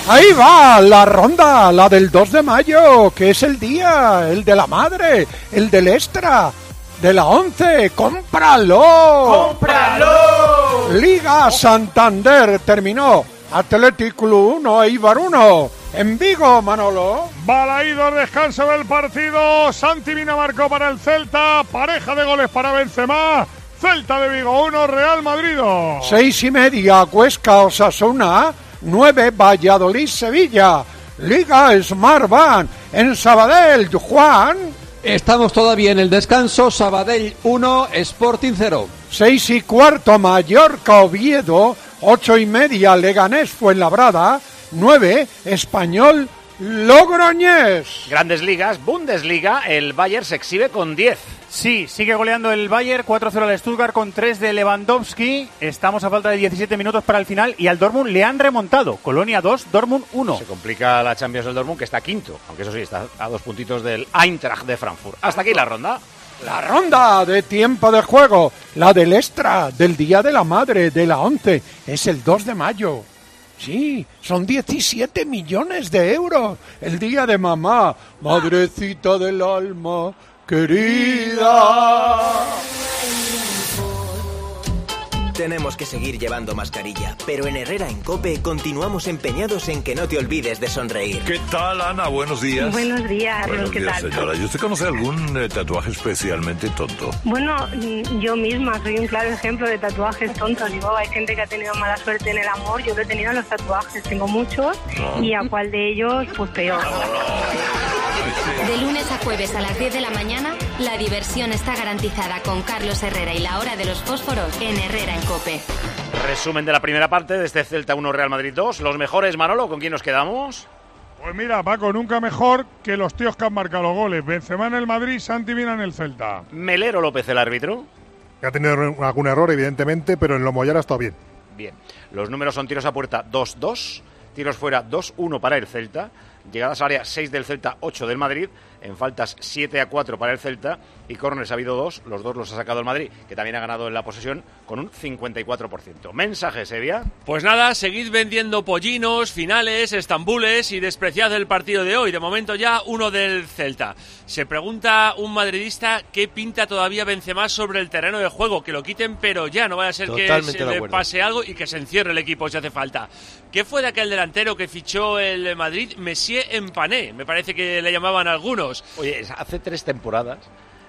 Ahí va la ronda, la del 2 de mayo, que es el día, el de la madre, el del extra, de la 11. ¡Cómpralo! ¡Cómpralo! Liga Santander terminó. Athletic Club 1, Eibar 1. En Vigo, Manolo. Balaído al descanso del partido. Santi Mina marcó para el Celta. Pareja de goles para Benzema. Celta de Vigo 1, Real Madrid 2. 6:30, Huesca Osasuna. 9, Valladolid Sevilla. Liga Smartbank en Sabadell, Juan. Estamos todavía en el descanso. Sabadell 1, Sporting 0. 6:15, Mallorca Oviedo. 8:30, Leganés Fuenlabrada. 9, Español Logroñés. Grandes ligas, Bundesliga, el Bayern se exhibe con 10. Sí, sigue goleando el Bayern, 4-0 al Stuttgart con 3 de Lewandowski. Estamos a falta de 17 minutos para el final y al Dortmund le han remontado. Colonia 2, Dortmund 1. Se complica la Champions del Dortmund, que está quinto, aunque eso sí, está a 2 puntitos del Eintracht de Frankfurt. Hasta aquí la ronda. La ronda de tiempo de juego, la del extra, del Día de la Madre, de la 11, es el 2 de mayo. Sí, son 17 millones de euros. El día de mamá, madrecita del alma querida. Tenemos que seguir llevando mascarilla, pero en Herrera en COPE continuamos empeñados en que no te olvides de sonreír. ¿Qué tal, Ana? Buenos días. Buenos días, ¿qué tal? Señora. ¿Y usted conoce algún tatuaje especialmente tonto? Bueno, yo misma soy un claro ejemplo de tatuajes tontos. Digo, hay gente que ha tenido mala suerte en el amor, yo lo he tenido en los tatuajes. Tengo muchos y a cuál de ellos, pues peor. De lunes a jueves a las 10 de la mañana, la diversión está garantizada con Carlos Herrera y la hora de los fósforos en Herrera en COPE. Resumen de la primera parte de este Celta 1, Real Madrid 2. Los mejores, Manolo, ¿con quién nos quedamos? Pues mira, Paco, nunca mejor que los tíos que han marcado los goles. Benzema en el Madrid, Santi Mina en el Celta. Melero López, el árbitro. Ha tenido algún error, evidentemente, pero en lo Moyar ha estado bien. Bien. Los números son tiros a puerta 2-2, tiros fuera 2-1 para el Celta, llegadas al área 6 del Celta, 8 del Madrid, en faltas 7-4 para el Celta y córners ha habido 2, los 2 los ha sacado el Madrid, que también ha ganado en la posesión con un 54%. ¿Mensaje, Sevilla? Pues nada, seguid vendiendo pollinos, finales, estambules y despreciad el partido de hoy. De momento ya uno del Celta. Se pregunta un madridista qué pinta todavía Benzema sobre el terreno de juego. Que lo quiten, pero ya, no vaya a ser totalmente que se le pase algo y que se encierre el equipo si hace falta. ¿Qué fue de aquel delantero que fichó el Madrid? Messier Empané, me parece que le llamaban algunos. Oye, hace 3 temporadas,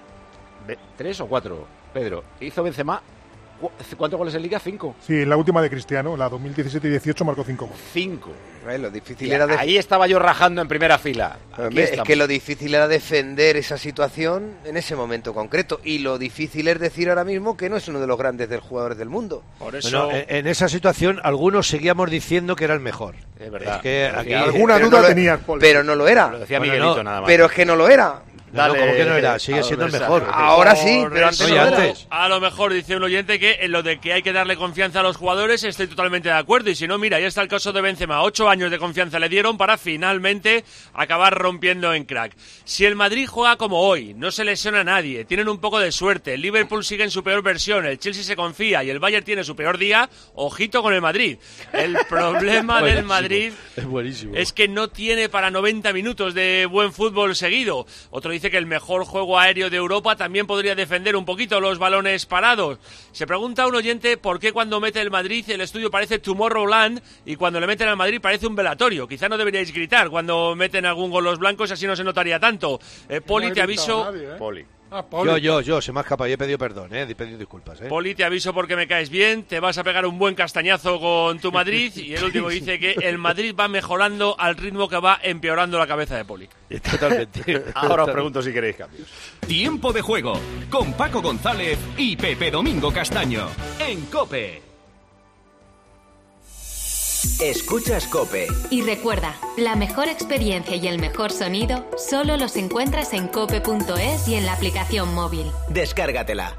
3 o 4, Pedro, hizo Benzema, ¿cuántos goles en Liga? 5. Sí, en la última de Cristiano, la 2017 y 18 marcó 5 goles. 5. Lo difícil era ahí estaba yo rajando en primera fila. Es que lo difícil era defender esa situación en ese momento concreto, y lo difícil es decir ahora mismo que no es uno de los grandes jugadores del mundo. Por eso, bueno, en esa situación algunos seguíamos diciendo que era el mejor. Es verdad. Es que aquí, alguna duda tenías, Paul. Pero no lo era. Lo decía Miguelito nada más. Pero es que no lo era. Dale, no, como que no era, sigue siendo el mejor. Ahora sí, pero antes no era. A lo mejor dice un oyente que en lo de que hay que darle confianza a los jugadores estoy totalmente de acuerdo, y si no, mira, ya está el caso de Benzema, 8 años de confianza le dieron para finalmente acabar rompiendo en crack. Si el Madrid juega como hoy, no se lesiona a nadie, tienen un poco de suerte, el Liverpool sigue en su peor versión, el Chelsea se confía y el Bayern tiene su peor día, ojito con el Madrid. El problema del Madrid es que no tiene para 90 minutos de buen fútbol seguido. Otro dice que el mejor juego aéreo de Europa también podría defender un poquito los balones parados. Se pregunta un oyente por qué cuando mete el Madrid el estudio parece Tomorrowland y cuando le meten al Madrid parece un velatorio. Quizá no deberíais gritar cuando meten algún gol los blancos, así no se notaría tanto. Poli, te aviso... Poli. Yo, se me ha escapado y he pedido perdón, he pedido disculpas. Poli, te aviso porque me caes bien, te vas a pegar un buen castañazo con tu Madrid, y el último dice que el Madrid va mejorando al ritmo que va empeorando la cabeza de Poli. Totalmente. Ahora os pregunto si queréis cambios. Tiempo de juego con Paco González y Pepe Domingo Castaño en COPE. Escuchas COPE. Y recuerda, la mejor experiencia y el mejor sonido solo los encuentras en cope.es y en la aplicación móvil. Descárgatela.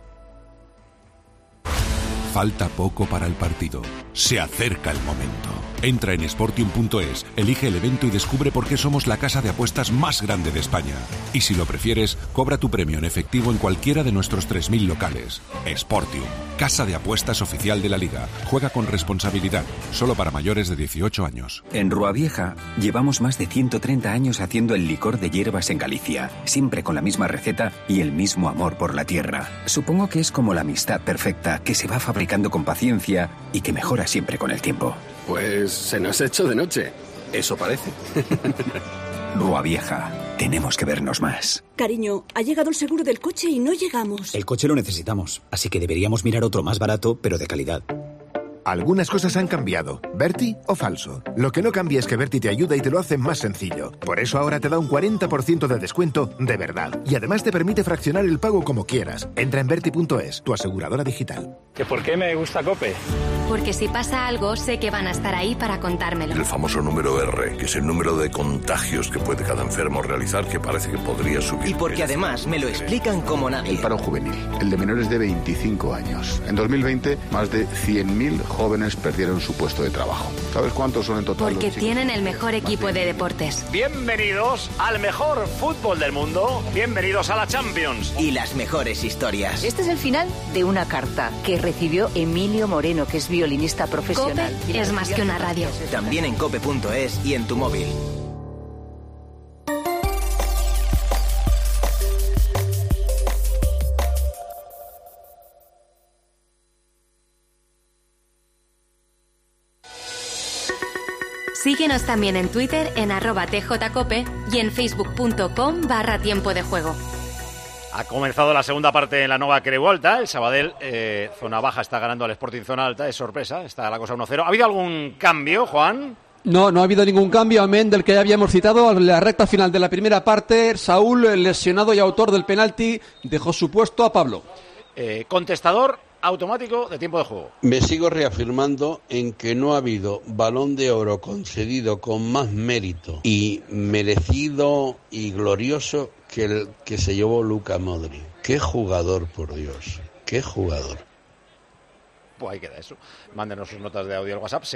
Falta poco para el partido. Se acerca el momento. Entra en Sportium.es, elige el evento y descubre por qué somos la casa de apuestas más grande de España. Y si lo prefieres, cobra tu premio en efectivo en cualquiera de nuestros 3.000 locales. Sportium, casa de apuestas oficial de la Liga. Juega con responsabilidad, solo para mayores de 18 años. En Rua Vieja llevamos más de 130 años haciendo el licor de hierbas en Galicia, siempre con la misma receta y el mismo amor por la tierra. Supongo que es como la amistad perfecta, que se va fabricando con paciencia y que mejora siempre con el tiempo. Pues se nos ha hecho de noche. Eso parece. Rua Vieja. Tenemos que vernos más. Cariño, ha llegado el seguro del coche y no llegamos. El coche lo necesitamos, así que deberíamos mirar otro más barato, pero de calidad. Algunas cosas han cambiado. ¿Berti o falso? Lo que no cambia es que Berti te ayuda y te lo hace más sencillo. Por eso ahora te da un 40% de descuento de verdad. Y además te permite fraccionar el pago como quieras. Entra en Berti.es, tu aseguradora digital. ¿Que por qué me gusta COPE? Porque si pasa algo, sé que van a estar ahí para contármelo. El famoso número R, que es el número de contagios que puede cada enfermo realizar, que parece que podría subir. Y porque además me lo explican como nadie. El paro juvenil, el de menores de 25 años. En 2020, más de 100.000 jóvenes perdieron su puesto de trabajo. ¿Sabes cuántos son en total? Porque tienen el mejor equipo de deportes. Bienvenidos al mejor fútbol del mundo. Bienvenidos a la Champions. Y las mejores historias. Este es el final de una carta que recibió Emilio Moreno, que es violinista profesional. COPE es más que una radio. También en cope.es y en tu móvil. Síguenos también en Twitter en @tjcope y en facebook.com/tiempo de juego. Ha comenzado la segunda parte en la Nova Creu Alta. El Sabadell, zona baja, está ganando al Sporting zona alta. Es sorpresa, está la cosa 1-0. ¿Ha habido algún cambio, Juan? No, no ha habido ningún cambio, amén del que ya habíamos citado. En la recta final de la primera parte, Saúl, el lesionado y autor del penalti, dejó su puesto a Pablo. Contestador automático de tiempo de juego. Me sigo reafirmando en que no ha habido Balón de Oro concedido con más mérito y merecido y glorioso que el que se llevó Luka Modric. ¡Qué jugador, por Dios! ¡Qué jugador! Pues ahí queda eso. Mándenos sus notas de audio al WhatsApp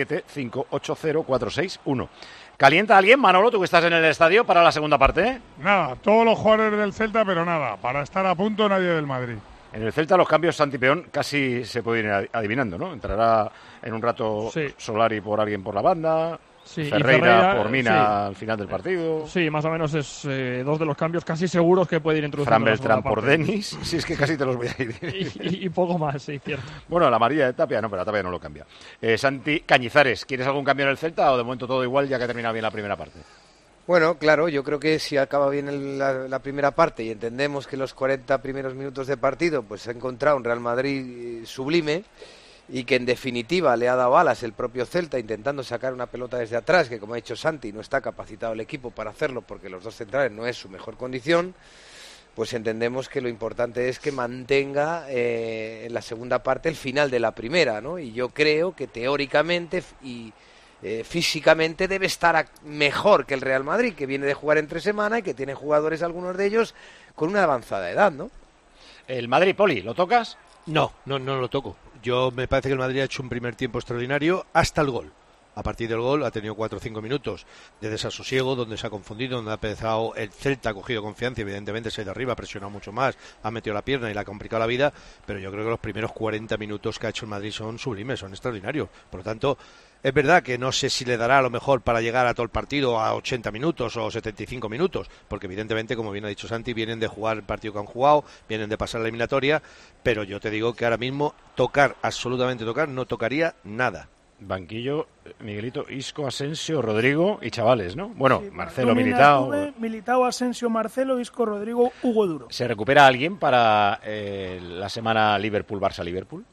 677-580-461. ¿Calienta alguien, Manolo, tú que estás en el estadio, para la segunda parte? Nada, todos los jugadores del Celta, pero nada, para estar a punto nadie del Madrid. En el Celta los cambios Santi Peón casi se puede ir adivinando, ¿no? Entrará en un rato Solari por alguien por la banda, Ferreira por Mina al final del partido. Sí, más o menos es dos de los cambios casi seguros que puede ir introduciendo. Fran Beltrán por Denis, si es que casi te los voy a ir. y poco más, sí, cierto. Bueno, la María de Tapia, no, pero la Tapia no lo cambia. Santi, Cañizares, ¿quieres algún cambio en el Celta o de momento todo igual ya que ha terminado bien la primera parte? Bueno, claro, yo creo que si acaba bien la primera parte y entendemos que los 40 primeros minutos de partido pues se ha encontrado un Real Madrid sublime y que en definitiva le ha dado alas el propio Celta intentando sacar una pelota desde atrás, que como ha dicho Santi no está capacitado el equipo para hacerlo porque los dos centrales no es su mejor condición, pues entendemos que lo importante es que mantenga en la segunda parte el final de la primera, ¿no? Y yo creo que teóricamente físicamente debe estar mejor que el Real Madrid, que viene de jugar entre semana y que tiene jugadores, algunos de ellos, con una avanzada edad, ¿no? El Madrid, Poli, ¿lo tocas? No lo toco. Yo me parece que el Madrid ha hecho un primer tiempo extraordinario hasta el gol. A partir del gol ha tenido 4 o 5 minutos de desasosiego, donde se ha confundido, donde ha empezado el Celta, ha cogido confianza, evidentemente se ha ido arriba, ha presionado mucho más, ha metido la pierna y le ha complicado la vida, pero yo creo que los primeros 40 minutos que ha hecho el Madrid son sublimes, son extraordinarios. Por lo tanto, es verdad que no sé si le dará a lo mejor para llegar a todo el partido a 80 minutos o 75 minutos, porque evidentemente, como bien ha dicho Santi, vienen de jugar el partido que han jugado, vienen de pasar la eliminatoria, pero yo te digo que ahora mismo absolutamente tocar, no tocaría nada. Banquillo, Miguelito, Isco, Asensio, Rodrigo y chavales, ¿no? Bueno, sí, Marcelo, Militao, Asensio, Marcelo, Isco, Rodrigo, Hugo Duro. ¿Se recupera alguien para la semana Liverpool-Barça-Liverpool?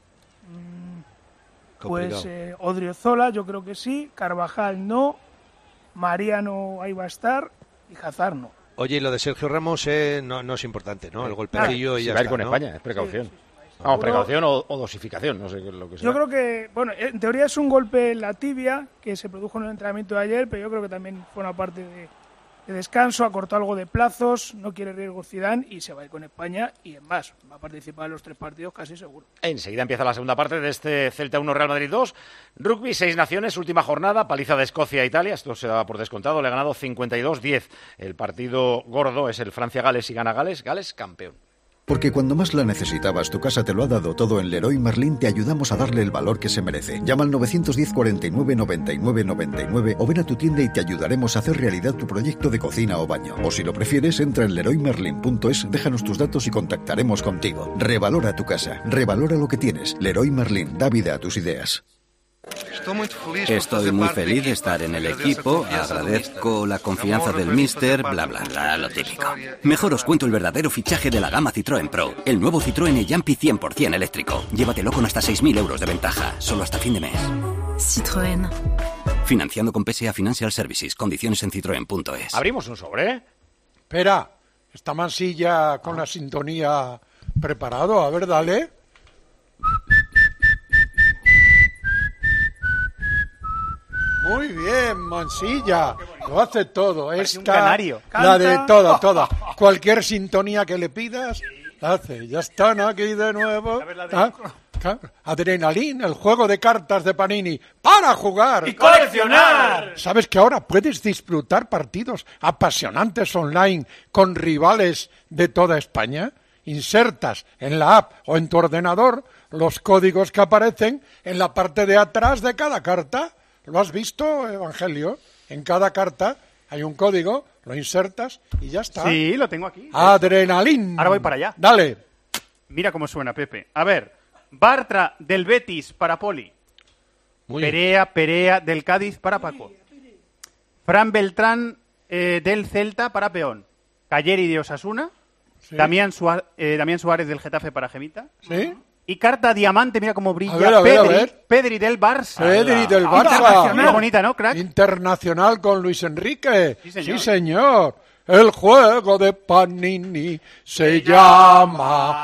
Pues Odriozola, yo creo que sí, Carvajal no, Mariano ahí va a estar y Hazard no. Oye, y lo de Sergio Ramos no es importante, ¿no? El golpecillo y ya va a ir está, con ¿no? España, es precaución. Vamos, precaución o dosificación, no sé qué es lo que sea. Yo creo que, bueno, en teoría es un golpe en la tibia que se produjo en el entrenamiento de ayer, pero yo creo que también forma parte de de descanso, acortó algo de plazos, no quiere riesgo Zidane y se va a ir con España y en más, va a participar en los 3 partidos casi seguro. Enseguida empieza la segunda parte de este Celta 1 Real Madrid 2. Rugby, 6 naciones, última jornada, paliza de Escocia a Italia, esto se daba por descontado, le ha ganado 52-10. El partido gordo es el Francia-Gales y gana Gales, Gales campeón. Porque cuando más la necesitabas, tu casa te lo ha dado todo. En Leroy Merlin te ayudamos a darle el valor que se merece. Llama al 910 49 99 99 o ven a tu tienda y te ayudaremos a hacer realidad tu proyecto de cocina o baño. O si lo prefieres, entra en leroymerlin.es, déjanos tus datos y contactaremos contigo. Revalora tu casa, revalora lo que tienes. Leroy Merlin, da vida a tus ideas. Estoy muy feliz de estar en el equipo, agradezco la confianza del míster, bla bla bla, lo típico. Mejor os cuento el verdadero fichaje de la gama Citroën Pro, el nuevo Citroën e-Jumpy 100% eléctrico. Llévatelo con hasta 6.000 euros de ventaja, solo hasta fin de mes. Citroën. Financiando con PSA Financial Services, condiciones en citroen.es. ¿Abrimos un sobre? Espera, está Mansilla con la sintonía preparado, a ver, dale. Muy bien, Mansilla, lo hace todo. Esta, la de toda. Cualquier sintonía que le pidas, la hace. Ya están aquí de nuevo. Adrenalin, el juego de cartas de Panini, para jugar y coleccionar. ¿Sabes que ahora puedes disfrutar partidos apasionantes online con rivales de toda España? Insertas en la app o en tu ordenador los códigos que aparecen en la parte de atrás de cada carta. ¿Lo has visto, Evangelio? En cada carta hay un código, lo insertas y ya está. Sí, lo tengo aquí. Adrenalin. Ahora voy para allá. Dale. Mira cómo suena, Pepe. A ver, Bartra del Betis para Poli. Perea del Cádiz para Paco. Fran Beltrán del Celta para Peón. Calleri de Osasuna. Sí. Damián Suárez del Getafe para Gemita. Sí. Y carta diamante, mira cómo brilla. A ver. Pedri del Barça. Pedri del Barça. Internacional. Bonita, ¿no, crack? Internacional con Luis Enrique. Sí, señor. El juego de Panini se llama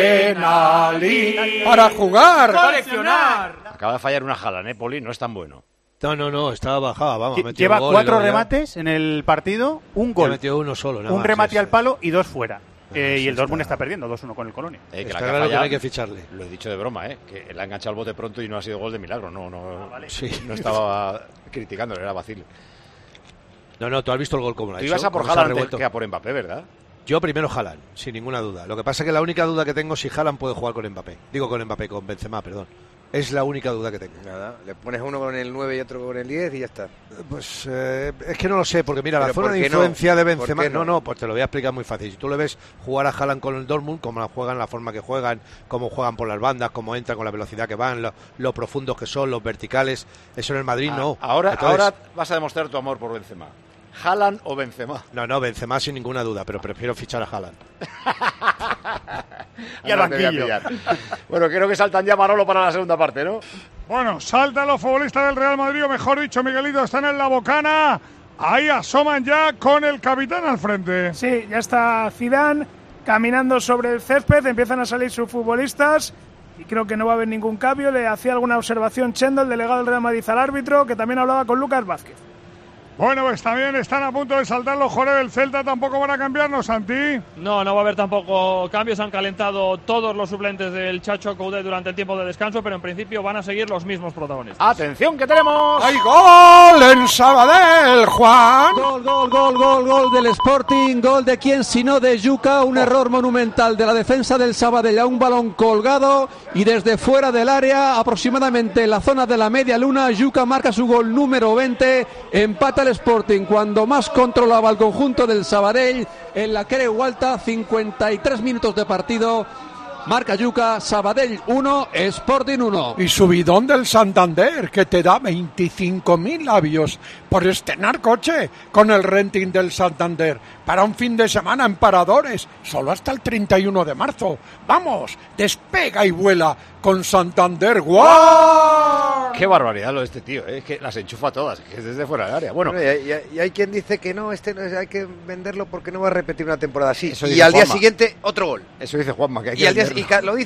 Adrenalin. Para jugar. Coleccionar. Acaba de fallar una Haaland, Poli, no es tan bueno. No, estaba bajada, vamos. Lleva 4 remates en el partido, un gol. Metió uno solo, nada un más, remate al palo y 2 fuera. Y el Dortmund está perdiendo 2-1 con el Colonia. Está claro que hay que ficharle. Lo he dicho de broma, que le ha enganchado el bote pronto y no ha sido gol de milagro. No sí. No estaba criticándole, era vacil. No, tú has visto el gol como lo ha hecho. Tú ibas a por Haaland que a por Mbappé, ¿verdad? Yo primero Haaland, sin ninguna duda. Lo que pasa es que la única duda que tengo es si Haaland puede jugar con Mbappé. Con Benzema, perdón. Es la única duda que tengo. Nada, le pones uno con el 9 y otro con el 10 y ya está. Pues es que no lo sé, porque mira, la zona de influencia de Benzema... No, pues te lo voy a explicar muy fácil. Si tú le ves jugar a Haaland con el Dortmund, cómo la juegan, la forma que juegan, cómo juegan por las bandas, cómo entran con la velocidad que van, lo profundos que son, los verticales, eso en el Madrid no. Ahora vas a demostrar tu amor por Benzema. ¿Haaland o Benzema? No, Benzema sin ninguna duda, pero prefiero fichar a Haaland. Y al banquillo. Bueno, creo que saltan ya Manolo para la segunda parte, ¿no? Bueno, saltan los futbolistas del Real Madrid, o mejor dicho, Miguelito, están en la bocana. Ahí asoman ya con el capitán al frente. Sí, ya está Zidane caminando sobre el césped, empiezan a salir sus futbolistas y creo que no va a haber ningún cambio. Le hacía alguna observación Chendo, el delegado del Real Madrid, al árbitro, que también hablaba con Lucas Vázquez. Bueno, pues también están a punto de saltar los jugadores del Celta, tampoco van a cambiarnos, Santi. No va a haber tampoco cambios, han calentado todos los suplentes del Chacho Coudet durante el tiempo de descanso, pero en principio van a seguir los mismos protagonistas. ¡Atención, que tenemos! ¡Hay gol en Sabadell, Juan! Gol del Sporting, gol de quién sino de Yuka, un error monumental de la defensa del Sabadell, a un balón colgado y desde fuera del área, aproximadamente en la zona de la media luna, Yuka marca su gol número 20, empata el Sporting cuando más controlaba el conjunto del Sabadell en la Creu Alta, 53 minutos de partido. Marca Yuka, Sabadell 1, Sporting 1. Y subidón del Santander, que te da 25.000 labios por estrenar coche con el renting del Santander para un fin de semana en Paradores, solo hasta el 31 de marzo. ¡Vamos! Despega y vuela con Santander. ¡Guau! ¡Qué barbaridad lo de este tío! Es que las enchufa todas, que es desde fuera del área. Bueno, y hay quien dice que no, hay que venderlo porque no va a repetir una temporada así. Eso y al Juanma. día siguiente, otro gol. Eso dice Juanma, que hay que y lo dices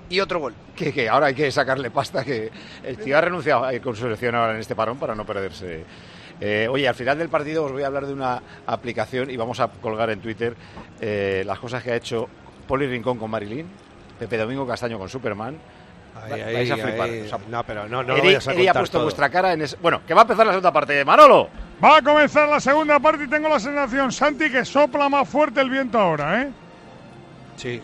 y otro gol. Que ahora hay que sacarle pasta, que el tío ha renunciado a ir con su selección ahora en este parón para no perderse. Oye, al final del partido os voy a hablar de una aplicación y vamos a colgar en Twitter las cosas que ha hecho Poli Rincón con Marilyn, Pepe Domingo Castaño con Superman. Vais a flipar. O sea, no, pero no lo vayas a contar Eri ha puesto todo. vuestra cara en ese... Bueno, que va a empezar la segunda parte. Manolo. Va a comenzar la segunda parte y tengo la sensación, Santi, que sopla más fuerte el viento ahora, ¿eh? Sí.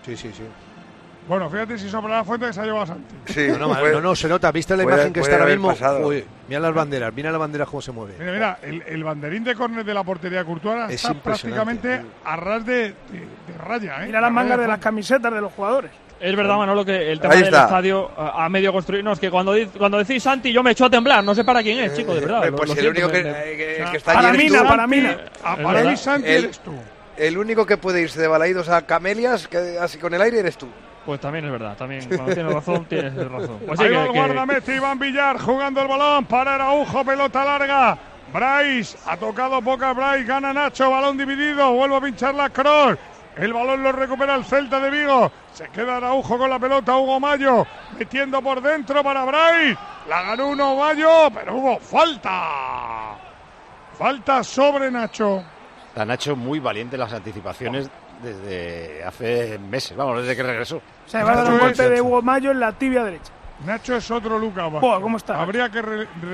Bueno, fíjate si sopla más fuerte que se ha llevado a Santi. Sí, no, se nota. ¿Viste la imagen que está ahora mismo? Uy, mira las banderas cómo se mueven. Mira, el banderín de córner de la portería de Courtois está prácticamente a ras de raya, ¿eh? Mira las mangas de las camisetas de los jugadores. Es verdad, Manolo, que el tema del estadio a medio construir. No, es que cuando decís Santi, yo me echo a temblar. No sé para quién es, chico, de verdad. Pues el único que está para allí Mina, eres tú. para Mina. Para mí, Santi, eres tú. El único que puede irse de Balaídos a Camelias, así con el aire, eres tú. Pues también es verdad, también cuando tienes razón, tienes razón. Pues ahí va el guardameta Iván Villar jugando el balón para Araujo, pelota larga. Bryce, ha tocado poca Bryce, gana Nacho, balón dividido, vuelve a pinchar la Kroos. El balón lo recupera el Celta de Vigo. Se queda Araujo con la pelota, Hugo Mayo metiendo por dentro para Bryce. La ganó uno Mayo, pero hubo falta. Falta sobre Nacho. Está Nacho muy valiente en las anticipaciones desde hace meses, desde que regresó. Se va a dar un golpe de Hugo Mayo en la tibia derecha. Nacho es otro Lucas. ¿Cómo está? Habría que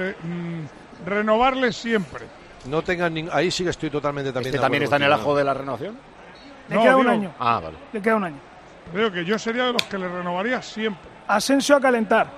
renovarle siempre. No tengan ahí sí que estoy totalmente también. ¿Este también está en el ajo de la renovación? Le queda un año. Ah, vale. Le queda un año. Creo que yo sería de los que le renovaría siempre. Asensio a calentar.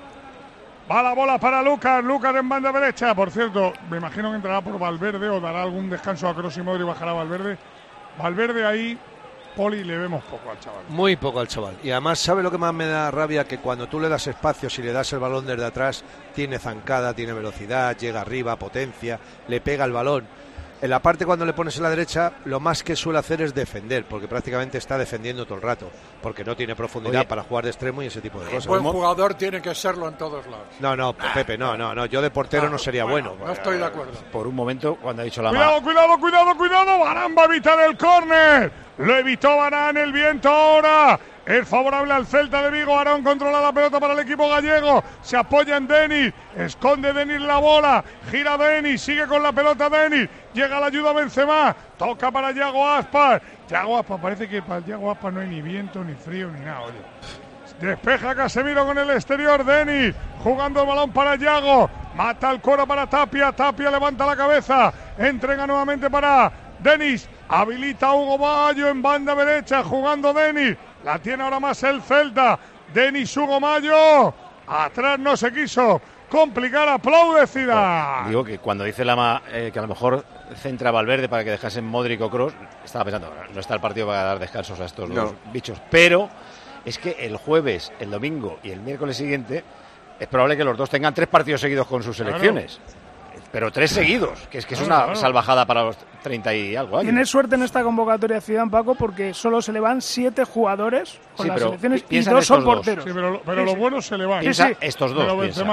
Va la bola para Lucas en banda derecha. Por cierto, me imagino que entrará por Valverde o dará algún descanso a Kroos y Modric y bajará Valverde. Valverde ahí, Poli, le vemos poco al chaval. Muy poco al chaval. Y además, ¿sabe lo que más me da rabia? Que cuando tú le das espacios y le das el balón desde atrás, tiene zancada, tiene velocidad, llega arriba, potencia, le pega el balón. En la parte cuando le pones en la derecha, lo más que suele hacer es defender, porque prácticamente está defendiendo todo el rato, porque no tiene profundidad para jugar de extremo y ese tipo de cosas. Un buen jugador tiene que serlo en todos lados. No, Pepe, no, yo de portero no sería bueno. No estoy de acuerdo. Por un momento, cuando ha dicho la Cuidado, Varane va a evitar el córner. Lo evitó Varane, el viento ahora es favorable al Celta de Vigo. Arón controla la pelota para el equipo gallego. Se apoya en Denis. Esconde Denis la bola. Gira Denis. Sigue con la pelota Denis. Llega la ayuda Benzema. Toca para Yago Aspas. Yago Aspas, parece que para Yago Aspas no hay ni viento, ni frío, ni nada. Oye. Despeja Casemiro con el exterior. Denis jugando el balón para Yago. Mata el cuero para Tapia. Tapia levanta la cabeza. Entrega nuevamente para Denis. Habilita a Hugo Mayo en banda derecha. Jugando Denis. La tiene ahora más el Celta. Denis, Hugo Mayo. Atrás no se quiso complicar. Aplaude Zidane. Digo que cuando dice Lama que a lo mejor centra Valverde para que dejasen Modric o Kroos, estaba pensando, no está el partido para dar descansos a estos dos bichos. Pero es que el jueves, el domingo y el miércoles siguiente es probable que los dos tengan 3 partidos seguidos con sus selecciones. Claro. Pero 3 seguidos, que es una salvajada para los 30 y algo años. Tiene suerte en esta convocatoria Zidane, Paco, porque solo se le van 7 jugadores con las selecciones y 2 son porteros. Sí, pero los buenos se le van. Estos dos.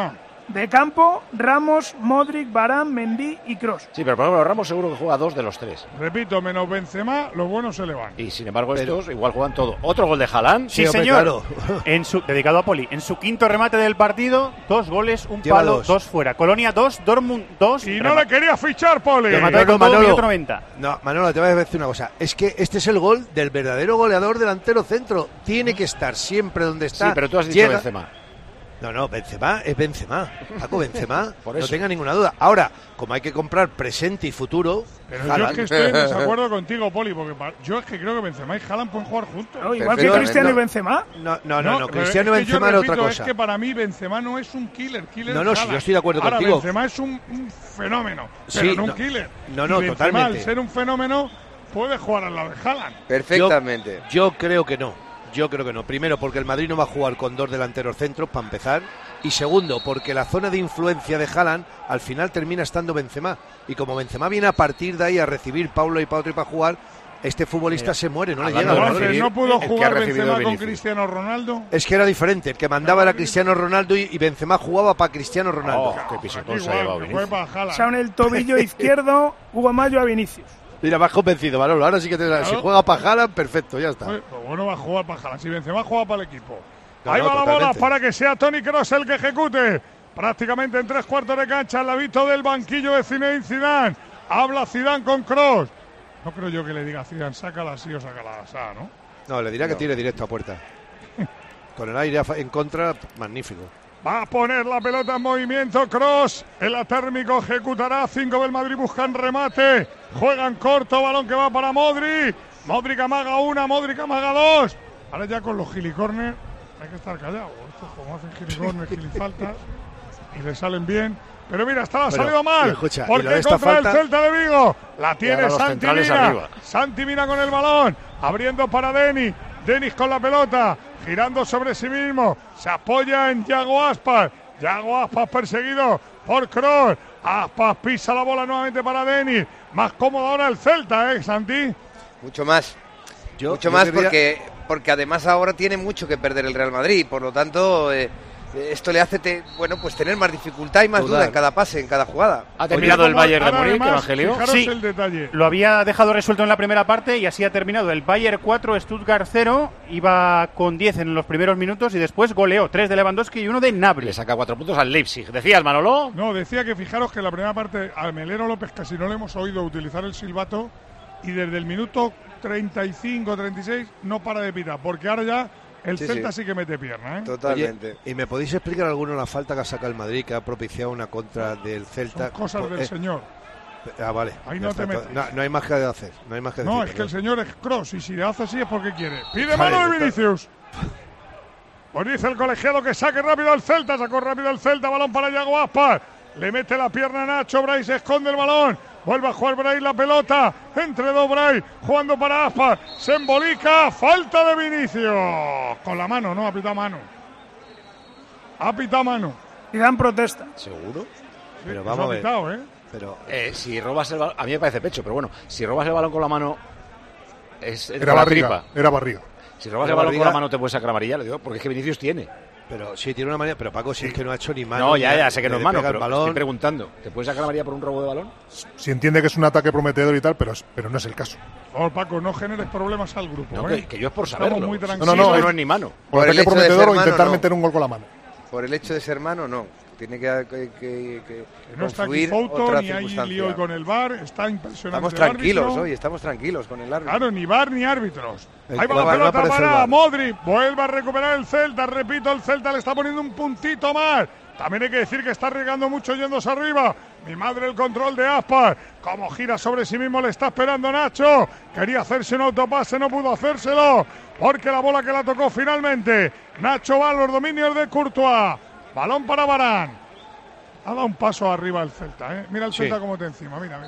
De campo, Ramos, Modric, Varane, Mendy y Kroos. Sí, pero por ejemplo Ramos seguro que juega 2 de los 3. Repito, menos Benzema, los buenos se le van. Y sin embargo estos igual juegan todo. Otro gol de Haaland. Sí, señor. Claro. Dedicado a Poli. En su quinto remate del partido, 2 goles, un palo, 2 fuera. Colonia 2, Dortmund 2. Y no le quería fichar, Poli. Manolo, te voy a decir una cosa. Es que este es el gol del verdadero goleador delantero centro. Tiene que estar siempre donde está. Sí, pero tú has dicho Benzema. No, Benzema es Benzema. Paco Benzema, no tenga ninguna duda. Ahora, como hay que comprar presente y futuro... Pero yo es que estoy en desacuerdo contigo, Poli, porque yo es que creo que Benzema y Haaland pueden jugar juntos. Igual que Cristiano y Benzema. No, Cristiano y Benzema era otra cosa. Es que para mí Benzema no es un killer. No, si yo estoy de acuerdo contigo. Benzema es un fenómeno, pero no un killer. No, Benzema, totalmente. Al ser un fenómeno, puede jugar al lado de Haaland. Perfectamente. Yo creo que no. Primero, porque el Madrid no va a jugar con 2 delanteros centros, para empezar. Y segundo, porque la zona de influencia de Haaland, al final termina estando Benzema. Y como Benzema viene a partir de ahí a recibir Paulo y para jugar, este futbolista se muere, no le llega. ¿No pudo jugar Benzema con Cristiano Ronaldo? Es que era diferente. El que mandaba era Cristiano Ronaldo y Benzema jugaba para Cristiano Ronaldo. Qué pisotón se ha llevado Vinicius. Se en el tobillo izquierdo, Hugo Mayo a Vinicius. Mira, más convencido, Manolo. Ahora sí que si juega para Haaland, perfecto, ya está. Pues bueno, va a jugar para Haaland. Si Benzema juega para el equipo, Ahí va la totalmente. bola para que sea Toni Kroos el que ejecute. Prácticamente en 3/4 de cancha, al ladito del banquillo de Zinedine Zidane. Habla Zidane con Kroos. No creo yo que le diga a Zidane, sácala así o sácala así, ¿no? No, le dirá que tire directo a puerta. Con el aire en contra, magnífico. Va a poner la pelota en movimiento Kroos. El atérmico ejecutará. 5 del Madrid buscan remate. Juegan corto. Balón que va para Modric. Modric amaga una. Modric amaga dos. Ahora ya con los gilicornes hay que estar callado. Estos como hacen gilicornes, gilifaltas y le salen bien. Pero mira, estaba salido mal. Escucha, porque contra el Celta de Vigo. La tiene Santi Mina. Santi Mina con el balón. Abriendo para Denis. Denis con la pelota. Girando sobre sí mismo. Se apoya en Yago Aspas. Yago Aspas perseguido por Kroos. Aspas pisa la bola nuevamente para Denis. Más cómodo ahora el Celta, Santi. Mucho más. Mucho más porque además ahora tiene mucho que perder el Real Madrid. Por lo tanto, esto le hace tener más dificultad y más duda en cada pase, en cada jugada. Ha terminado el Bayern de Múnich, Evangelio. Sí, el detalle. Lo había dejado resuelto en la primera parte y así ha terminado. El Bayern 4, Stuttgart 0. Iba con 10 en los primeros minutos y después goleó 3 de Lewandowski y 1 de Gnabry. Le saca 4 puntos al Leipzig. ¿Decías, Manolo? No, decía que fijaros que en la primera parte al Melero López casi no le hemos oído utilizar el silbato y desde el minuto 35-36 no para de pitar, porque ahora ya el Celta sí que mete pierna, Totalmente. Oye, ¿y me podéis explicar alguna la falta que ha sacado el Madrid que ha propiciado una contra del Celta? Son cosas del señor. Vale. Ahí no te metes. No hay más que hacer. No hay más que decir. No, es que el señor es Kroos y si le hace así es porque quiere. Pide mano de Vinicius. Pues dice el colegiado que saque rápido al Celta. Sacó rápido el Celta. Balón para Yago Aspas. Le mete la pierna a Nacho. Brais esconde el balón. Vuelve a jugar Brais la pelota. Entre dos Brais. Jugando para Aspas. Se embolica. Falta de Vinicius. Con la mano, no. Ha pitado mano. Ha pitado mano. Y dan protesta. ¿Seguro? Sí, pero vamos a ver. Pitado, Pero si robas el balón, a mí me parece pecho, pero bueno, si robas el balón con la mano era barriga. Era barriga. Si robas el balón con la mano te puedes sacar amarilla, le digo, porque es que Vinicius tiene. Pero sí, tiene una manera, pero Paco, si es que no ha hecho ni mano. No, ya sé que no es mano, pero balón. Estoy preguntando. ¿Te puedes sacar amarilla por un robo de balón? Si entiende que es un ataque prometedor y tal, pero no es el caso. Por Paco, no generes problemas al grupo. No, que yo es por saberlo. Estamos muy tranquilos. No es ni mano. Por ataque prometedor o intentar meter un gol con la mano. Por el hecho de ser mano, no. Tiene que no está aquí Fouto, ni hay lío con el VAR, está impresionante. Estamos tranquilos hoy, estamos tranquilos con el árbitro. Claro, ni VAR ni árbitros. Ahí va la pelota para Modric, vuelve a recuperar el Celta, repito, el Celta le está poniendo un puntito más. También hay que decir que está arriesgando mucho yéndose arriba. Mi madre el control de Aspas, como gira sobre sí mismo le está esperando Nacho. Quería hacerse un autopase, no pudo hacérselo, porque la bola que la tocó finalmente. Nacho va a los dominios de Courtois. Balón para Varane. Ha dado un paso arriba el Celta, Mira el Celta como te encima, mira.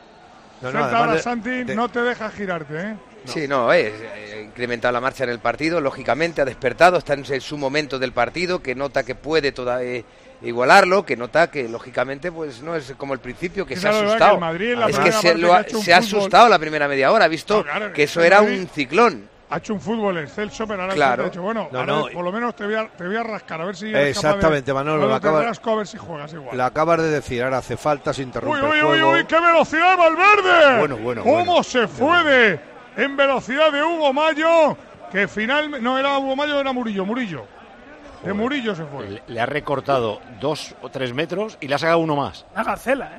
Celta ahora, Santi, no te deja girarte, Sí, incrementado la marcha en el partido, lógicamente ha despertado, está en su momento del partido, que nota que puede igualarlo, que nota que lógicamente pues no es como el principio, que se ha asustado. Es que se ha asustado la primera media hora, ha visto que eso era un ciclón. Ha hecho un fútbol excelso, pero ahora claro. ha hecho, bueno, por lo menos te voy a rascar, a ver si exactamente, Manolo, te rasco a ver si juegas igual. Lo acabas de decir, ahora hace falta, se interrumpe el juego. ¡Uy, qué velocidad, Valverde! Bueno. ¿Cómo se fue en velocidad de Hugo Mayo? Que finalmente, no era Hugo Mayo, era Murillo. De Murillo se fue. Le ha recortado 2 o 3 metros y le ha sacado uno más. Una gacela,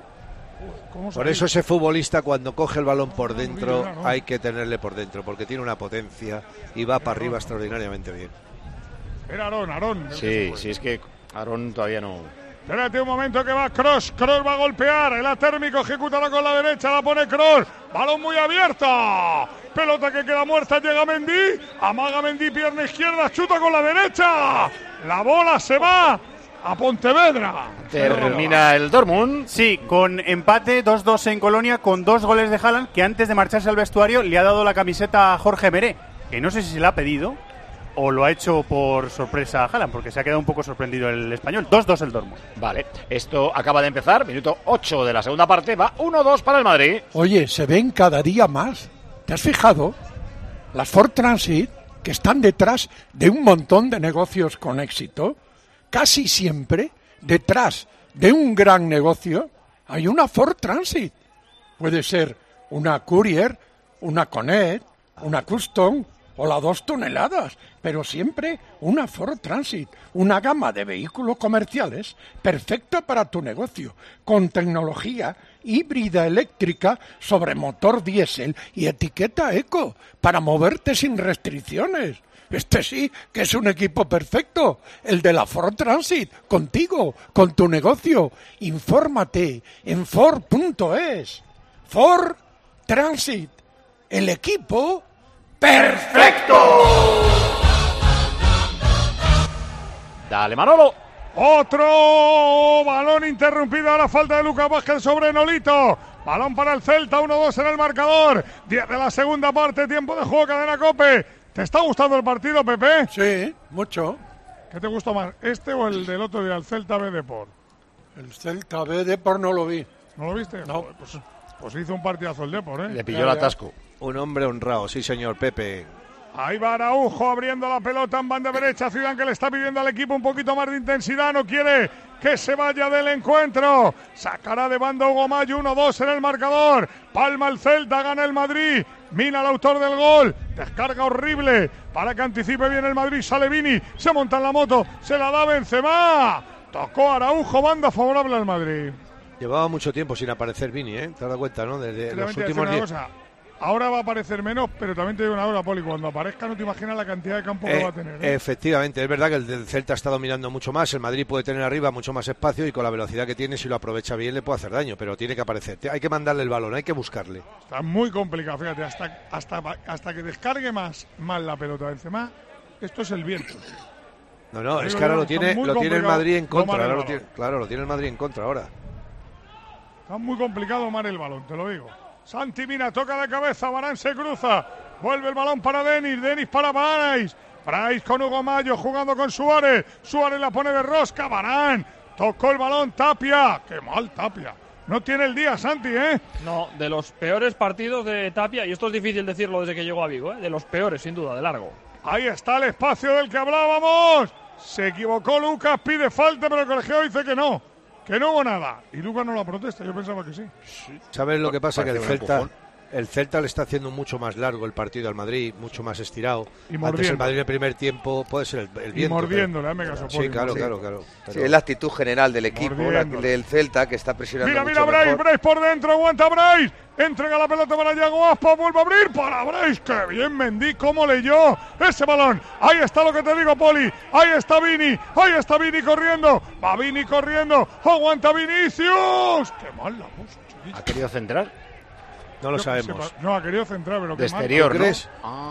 Por eso ese futbolista cuando coge el balón por dentro hay que tenerle por dentro, porque tiene una potencia y va para arriba extraordinariamente bien. Era Aarón. Sí, es que Aarón todavía no. Espérate un momento que va Kroos va a golpear, el atérmico ejecútalo con la derecha, la pone Kroos, balón muy abierto, pelota que queda muerta, llega Mendy, amaga Mendy, pierna izquierda, chuta con la derecha, la bola se va a Pontevedra. Termina el Dortmund. Sí, con empate 2-2 en Colonia, con 2 goles de Haaland, que antes de marcharse al vestuario le ha dado la camiseta a Jorge Meré, que no sé si se la ha pedido o lo ha hecho por sorpresa a Haaland, porque se ha quedado un poco sorprendido el español. 2-2 el Dortmund. Vale, esto acaba de empezar, minuto 8 de la segunda parte, va 1-2 para el Madrid. Oye, se ven cada día más. ¿Te has fijado? Las Ford Transit, que están detrás de un montón de negocios con éxito, casi siempre detrás de un gran negocio hay una Ford Transit. Puede ser una Courier, una Connect, una Custom, o la 2 toneladas, pero siempre una Ford Transit, una gama de vehículos comerciales perfecta para tu negocio, con tecnología híbrida eléctrica sobre motor diésel y etiqueta eco, para moverte sin restricciones. Este sí que es un equipo perfecto, el de la Ford Transit, contigo, con tu negocio. Infórmate en Ford.es. Ford Transit, el equipo perfecto. Dale, Manolo. Otro balón interrumpido a la falta de Lucas Vázquez sobre Nolito. Balón para el Celta, 1-2 en el marcador. 10 de la segunda parte, tiempo de juego, Cadena COPE. ¿Te está gustando el partido, Pepe? Sí, mucho. ¿Qué te gustó más, este o el del otro día, el Celta B Depor? El Celta B Depor no lo vi. ¿No lo viste? No. Pues hizo un partidazo el Depor, ¿eh? Le pilló el atasco. Un hombre honrado, sí señor, Pepe. Ahí va Araujo abriendo la pelota en banda derecha. Zidane que le está pidiendo al equipo un poquito más de intensidad. No quiere que se vaya del encuentro. Sacará de banda Hugo Mayo. 1-2 en el marcador. Palma el Celta, gana el Madrid. Mina el autor del gol. Descarga horrible para que anticipe bien el Madrid. Sale Vini, se monta en la moto. Se la da Benzema. Tocó Araujo, banda favorable al Madrid. Llevaba mucho tiempo sin aparecer Vini, ¿eh? ¿Te has dado cuenta, no? Desde los últimos 10. Ahora va a aparecer menos, pero también te digo una cosa, Poli, cuando aparezca no te imaginas la cantidad de campo que va a tener. Efectivamente, es verdad que el del Celta está dominando mucho más, el Madrid puede tener arriba mucho más espacio y con la velocidad que tiene, si lo aprovecha bien, le puede hacer daño, pero tiene que aparecer. Hay que mandarle el balón, hay que buscarle. Está muy complicado, fíjate, hasta que descargue más la pelota Benzema, esto es el viento. No, es que ahora lo tiene el Madrid en contra, lo tiene el Madrid en contra ahora. Está muy complicado tomar el balón, te lo digo. Santi Mina toca de cabeza, Varane se cruza, vuelve el balón para Denis para Brais con Hugo Mayo jugando con Suárez la pone de rosca, Varane tocó el balón, Tapia, qué mal Tapia, no tiene el día Santi, No, de los peores partidos de Tapia, y esto es difícil decirlo desde que llegó a Vigo, de los peores sin duda, de largo. Ahí está el espacio del que hablábamos, se equivocó Lucas, pide falta, pero el colegiado dice que no hubo nada. Y Lucas no la protesta, yo pensaba que sí. ¿Sabes lo que pasa? Que el Celta le está haciendo mucho más largo el partido al Madrid, mucho más estirado. Antes el Madrid en el primer tiempo puede ser el viento. Y mordiéndole, me caso. Sí, claro. Sí, es la actitud general del equipo, del Celta, que está presionando mira, Brais por dentro, aguanta Brais. Entrega la pelota para Yago Aspas, vuelve a abrir para Brais. ¡Qué bien Mendy! ¿Cómo leyó ese balón? Ahí está lo que te digo, Poli. Ahí está Vini corriendo. Va Vini corriendo. ¡Aguanta Vinicius! ¡Qué mal la puso, chiquillo! ¿Ha querido centrar? No lo sabemos. No, ha querido centrar, pero de exterior, ¿no? ¿Crees?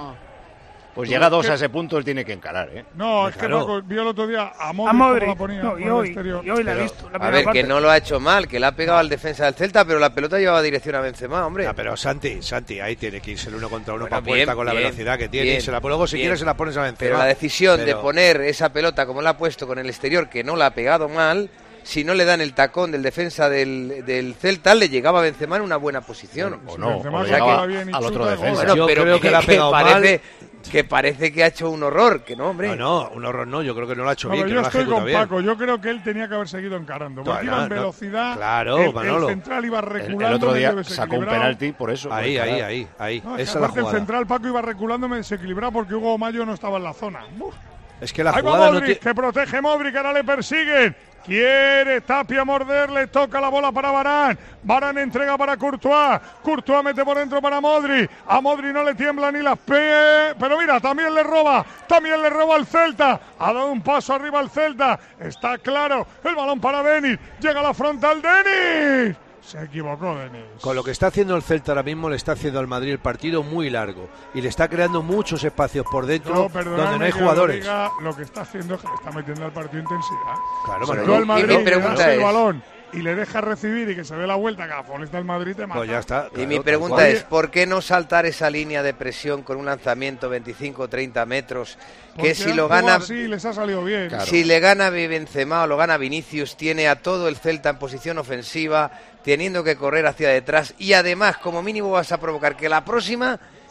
Pues llega dos a ese punto, él tiene que encarar, ¿eh? No, es que Paco vio el otro día a Modric la ponía y hoy la he visto. A ver, que no lo ha hecho mal, que le ha pegado al defensa del Celta, pero la pelota llevaba dirección a Benzema, hombre. Pero Santi, ahí tiene que irse el uno contra uno para puerta con la velocidad que tiene. Luego, si quieres, se la pones a Benzema. Pero la decisión de poner esa pelota como la ha puesto con el exterior, que no la ha pegado mal, si no le dan el tacón del defensa del Celta, le llegaba a Benzema en una buena posición. O no, o llegaba al otro defensa. Bueno, yo creo que la ha pegado mal. Que parece que ha hecho un horror, que no, hombre. No, un horror no, yo creo que no lo ha hecho bien. Yo estoy con Paco, yo creo que él tenía que haber seguido encarando. Porque iba en velocidad, claro, el central iba reculando. El otro día sacó un penalti por eso. Ahí. No, esa es la jugada. El central Paco iba reculando desequilibrado porque Hugo Mayo no estaba en la zona. Es que la ahí jugada va Modric, que protege Modric, ahora le persiguen. Quiere Tapia morderle, toca la bola para Varane. Varane entrega para Courtois. Courtois mete por dentro para Modric. A Modric no le tiembla ni las pies. Pero mira, también le roba al Celta. Ha dado un paso arriba al Celta. Está claro. El balón para Denis. Llega a la frontal Denis. Se equivocó Denis. Con lo que está haciendo el Celta ahora mismo, le está haciendo al Madrid el partido muy largo y le está creando muchos espacios por dentro donde no hay jugadores. Lo que está haciendo es que le está metiendo al partido intensidad. Claro, pero el Madrid le das el balón y le deja recibir y que se dé la vuelta, que a la futbolista del Madrid te mata. Pues ya está. Claro, y mi pregunta es, ¿por qué no saltar esa línea de presión con un lanzamiento 25-30 metros? Porque que si lo gana, así les ha salido bien. Claro. Si le gana Benzema o lo gana Vinicius, tiene a todo el Celta en posición ofensiva, teniendo que correr hacia detrás y además como mínimo vas a provocar que la próxima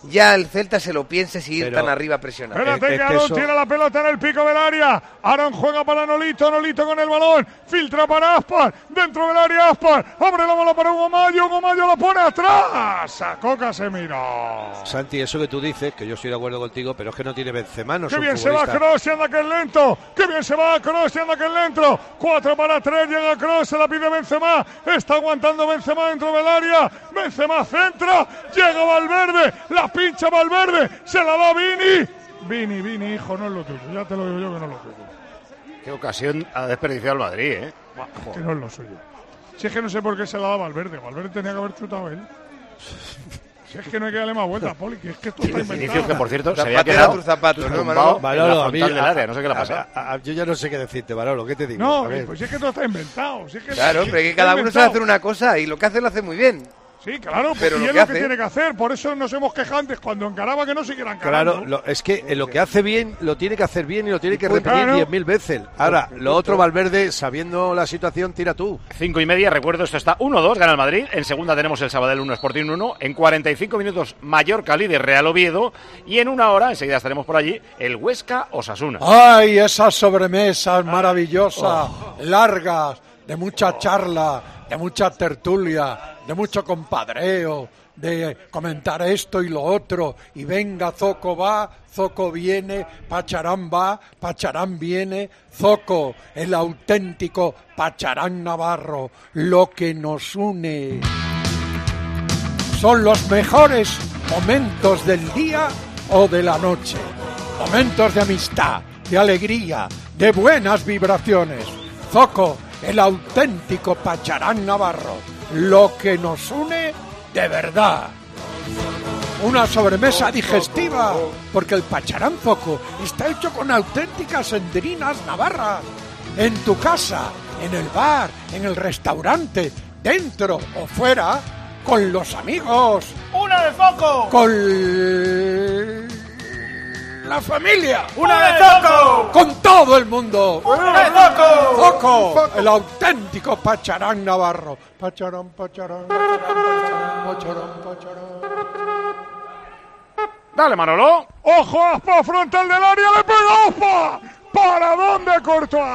ya el Celta se lo piense si ir tan arriba a presionar. Espérate que Aarón tira la pelota en el pico del área. Aarón juega para Nolito con el balón. Filtra para Aspar. Dentro del área Aspar. Abre la bola para Hugo Mayo lo pone atrás. Sacó Casemiro. Santi, eso que tú dices, que yo estoy de acuerdo contigo, pero es que no tiene Benzema, no Qué son bien se va Kroos y anda que es lento. Qué bien se va Kroos y anda que es lento. 4 para 3, llega Kroos, se la pide Benzema. Está aguantando Benzema dentro del área. Benzema centra. Llega Valverde. La pincha Valverde. Se la da Vini. Vini, hijo, no es lo tuyo. Ya te lo digo yo que no es lo tuyo. Qué ocasión ha desperdiciado el Madrid, ¿eh? Que no es lo suyo. Si es que no sé por qué se la da Valverde. Valverde tenía que haber chutado él. Si es que no hay que darle más vueltas, Poli, que es que esto está inventado. Que por cierto se había quedado zapatos, ¿no, Manolo? Manolo, Del área, no sé qué le pasa. Yo ya no sé qué decirte, Manolo, ¿qué te digo? No, pues si es que todo está inventado. Si es que claro, pero que cada uno sabe hacer una cosa y lo que hace lo hace muy bien. Sí, claro, pero y es lo que tiene que hacer. Por eso nos hemos quejado antes cuando encaraba que no siguieran encarando. Claro, es que lo que hace bien lo tiene que hacer bien y lo tiene que repetir 10.000 veces. Ahora, lo otro, Valverde, sabiendo la situación, tira tú. 5:30, recuerdo, esto está 1-2, gana el Madrid. En segunda tenemos el Sabadell 1, Sporting 1. En 45 minutos, Mallorca líder, Real Oviedo. Y en una hora, enseguida estaremos por allí, el Huesca Osasuna. ¡Ay, esas sobremesas maravillosas, largas, de mucha charla, de mucha tertulia, de mucho compadreo, de comentar esto y lo otro, y venga, Zoco va, Zoco viene, Pacharán va, Pacharán viene, Zoco, el auténtico Pacharán navarro, lo que nos une. Son los mejores momentos del día o de la noche, momentos de amistad, de alegría, de buenas vibraciones. Zoco, el auténtico Pacharán navarro, lo que nos une de verdad. Una sobremesa digestiva, porque el Pacharán Zoco está hecho con auténticas endrinas navarras. En tu casa, en el bar, en el restaurante, dentro o fuera, con los amigos. ¡Una de Zoco! Con la familia. ¡Una de Zoco! Con todo el mundo. ¡Una de Zoco! Zoco, el auténtico Pacharán navarro. Pacharán, Pacharán, Pacharán, Pacharán, Pacharán. Dale, Manolo. ¡Ojo, Aspa, frontal del área! ¡Le pega Aspa! ¡Paradón de Courtois!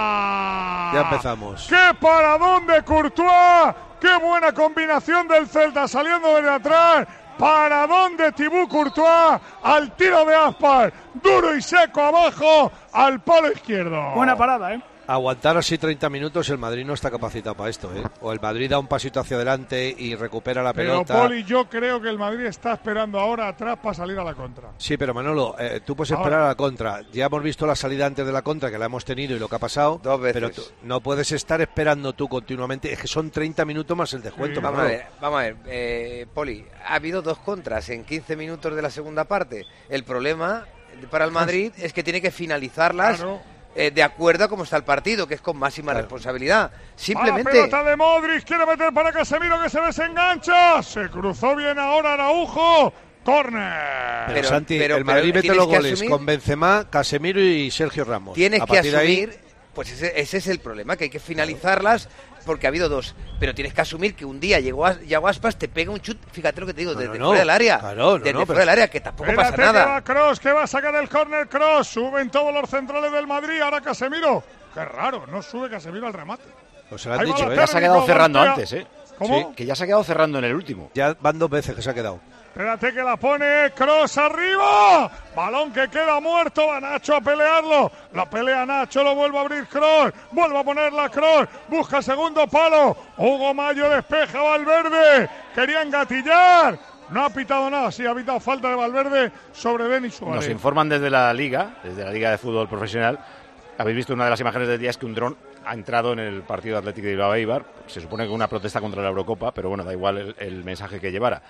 Ya empezamos. ¡Qué paradón de Courtois! ¡Qué buena combinación del Celta saliendo desde atrás! Paradón de Thibaut Courtois al tiro de Aspar, duro y seco abajo al palo izquierdo. Buena parada, ¿eh? Aguantar así 30 minutos, el Madrid no está capacitado para esto, ¿eh? O el Madrid da un pasito hacia adelante y recupera la pelota. Pero, Poli, yo creo que el Madrid está esperando ahora atrás para salir a la contra. Sí, pero Manolo, tú puedes esperar a la contra. Ya hemos visto la salida antes de la contra, que la hemos tenido y lo que ha pasado. 2 veces. Pero no puedes estar esperando tú continuamente. Es que son 30 minutos más el descuento. Sí. Vamos a ver, Poli, ha habido 2 contras en 15 minutos de la segunda parte. El problema para el Madrid es que tiene que finalizarlas... Claro. De acuerdo a cómo está el partido, que es con máxima responsabilidad. Simplemente. La pelota de Modric, quiere meter para Casemiro, que se desengancha. Se cruzó bien ahora Araujo. Córner. Pero Santi, el Madrid mete los goles con Benzema, Casemiro y Sergio Ramos. Tienes que asumir, pues ese es el problema, que hay que finalizarlas porque ha habido 2. Pero tienes que asumir que un día Yago Aspas te pega un chut, fíjate lo que te digo, desde fuera del área. Claro, desde fuera del área, que tampoco pasa nada. Que va Kroos, que va a sacar el córner Kroos. Suben todos los centrales del Madrid, ahora Casemiro. Qué raro, no sube Casemiro al remate. Pues se lo han dicho, ya se ha quedado cerrando antes, ¿eh? ¿Cómo? Sí, que ya se ha quedado cerrando en el último. Ya van 2 veces que se ha quedado. Espérate que la pone Kroos arriba. Balón que queda muerto. Va Nacho a pelearlo. La pelea Nacho, lo vuelve a abrir Kroos. Vuelve a ponerla Kroos. Busca segundo palo. Hugo Mayo despeja Valverde. Quería engatillar. No ha pitado nada. Sí, ha pitado falta de Valverde sobre Denis Suárez. Nos informan desde la Liga de Fútbol Profesional. Habéis visto una de las imágenes del día, es que un dron ha entrado en el partido Atlético de Bilbao Eibar. Se supone que una protesta contra la Eurocopa, pero bueno, da igual el mensaje que llevara.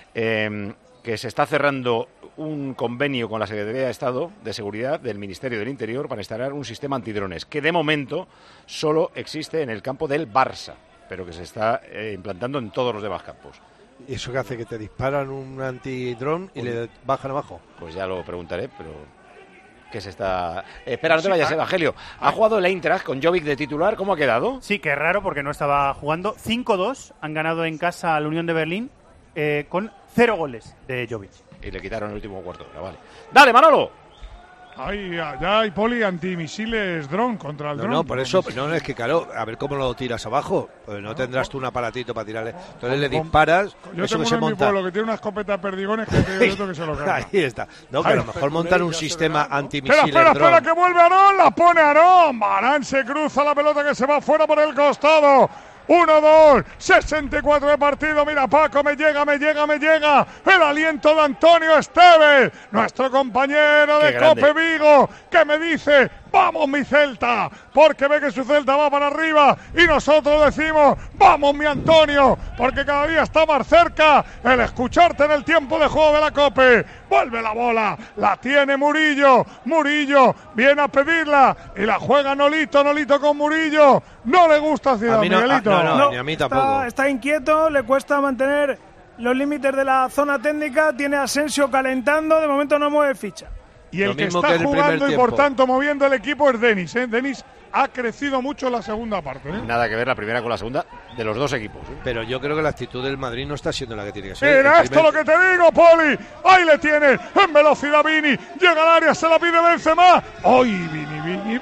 Que se está cerrando un convenio con la Secretaría de Estado de Seguridad del Ministerio del Interior para instalar un sistema antidrones que de momento solo existe en el campo del Barça, pero que se está implantando en todos los demás campos. ¿Y eso qué hace? ¿Que te disparan un antidrón y le bajan abajo? Pues ya lo preguntaré, pero... que se está... Espera, no te vayas, Evangelio. ¿Ha jugado el Eintracht con Jovic de titular? ¿Cómo ha quedado? Sí, que es raro porque no estaba jugando. 5-2 han ganado en casa al Unión de Berlín. con 0 goles de Jovic. Y le quitaron el último cuarto de hora, vale. ¡Dale, Manolo! Ya hay poli antimisiles dron contra el dron. No, por eso, no, es que claro, a ver cómo lo tiras abajo. Pues no tendrás tú un aparatito para tirarle. Entonces le disparas. Yo eso tengo que se uno en mi monta. pueblo que tiene una escopeta de perdigones que yo que se lo carga. Ahí está. No, que a lo mejor montan un sistema antimisiles Espera, que vuelve Aarón, la pone Aarón. Varane se cruza la pelota que se va fuera por el costado. 1-2, 64 de partido. Mira, Paco, me llega. El aliento de Antonio Esteves, nuestro compañero de Cope Vigo, que me dice: vamos mi Celta, porque ve que su Celta va para arriba y nosotros decimos: vamos mi Antonio, porque cada día está más cerca el escucharte en el tiempo de juego de la Cope. Vuelve la bola, la tiene Murillo viene a pedirla y la juega Nolito con Murillo. No le gusta Ciudad Miguelito. No, ni a mí tampoco. Está inquieto, le cuesta mantener los límites de la zona técnica, tiene a Asensio calentando, de momento no mueve ficha. Y el que está jugando y por tanto moviendo el equipo es Denis. Denis ha crecido mucho en la segunda parte. Nada que ver la primera con la segunda de los dos equipos. Pero yo creo que la actitud del Madrid no está siendo la que tiene que ser. Mira esto lo que te digo, Poli. Ahí le tienes en velocidad Vini. Llega al área, se la pide Benzema. ¡Ay, Vini!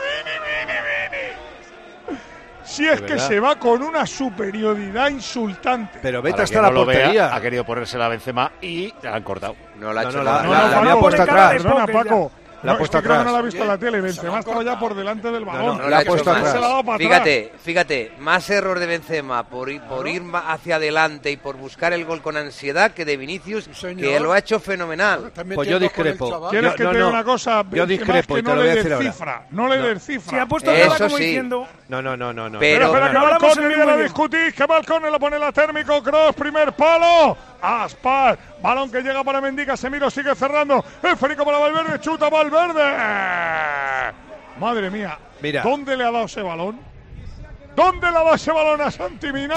Si es que se va con una superioridad insultante. Pero vete hasta la portería. Ha querido ponerse la Benzema y la han cortado. No la ha hecho nada. La ha puesto atrás. Perdona, Paco. La ha puesto atrás. Creo que no la ha visto en la tele. Benzema estaba ya por delante del balón. No la ha puesto atrás. Fíjate, más error de Benzema por ir hacia adelante y por buscar el gol con ansiedad que de Vinicius, que lo ha hecho fenomenal. Pues yo discrepo. ¿Quieres que te diga una cosa? Yo discrepo y te lo voy a decir ahora. No le descifra. Si ha puesto nada como diciendo... No. Pero espera, que va el córner y de la discutís, que va el córner, lo pone la térmico, Kroos, primer palo. Aspar, balón que llega para Mendy, Casemiro sigue cerrando, el Federico para Valverde, chuta Valverde. Madre mía, mira. ¿Dónde le ha dado ese balón? ¿Dónde le ha dado ese balón a Santi Mina?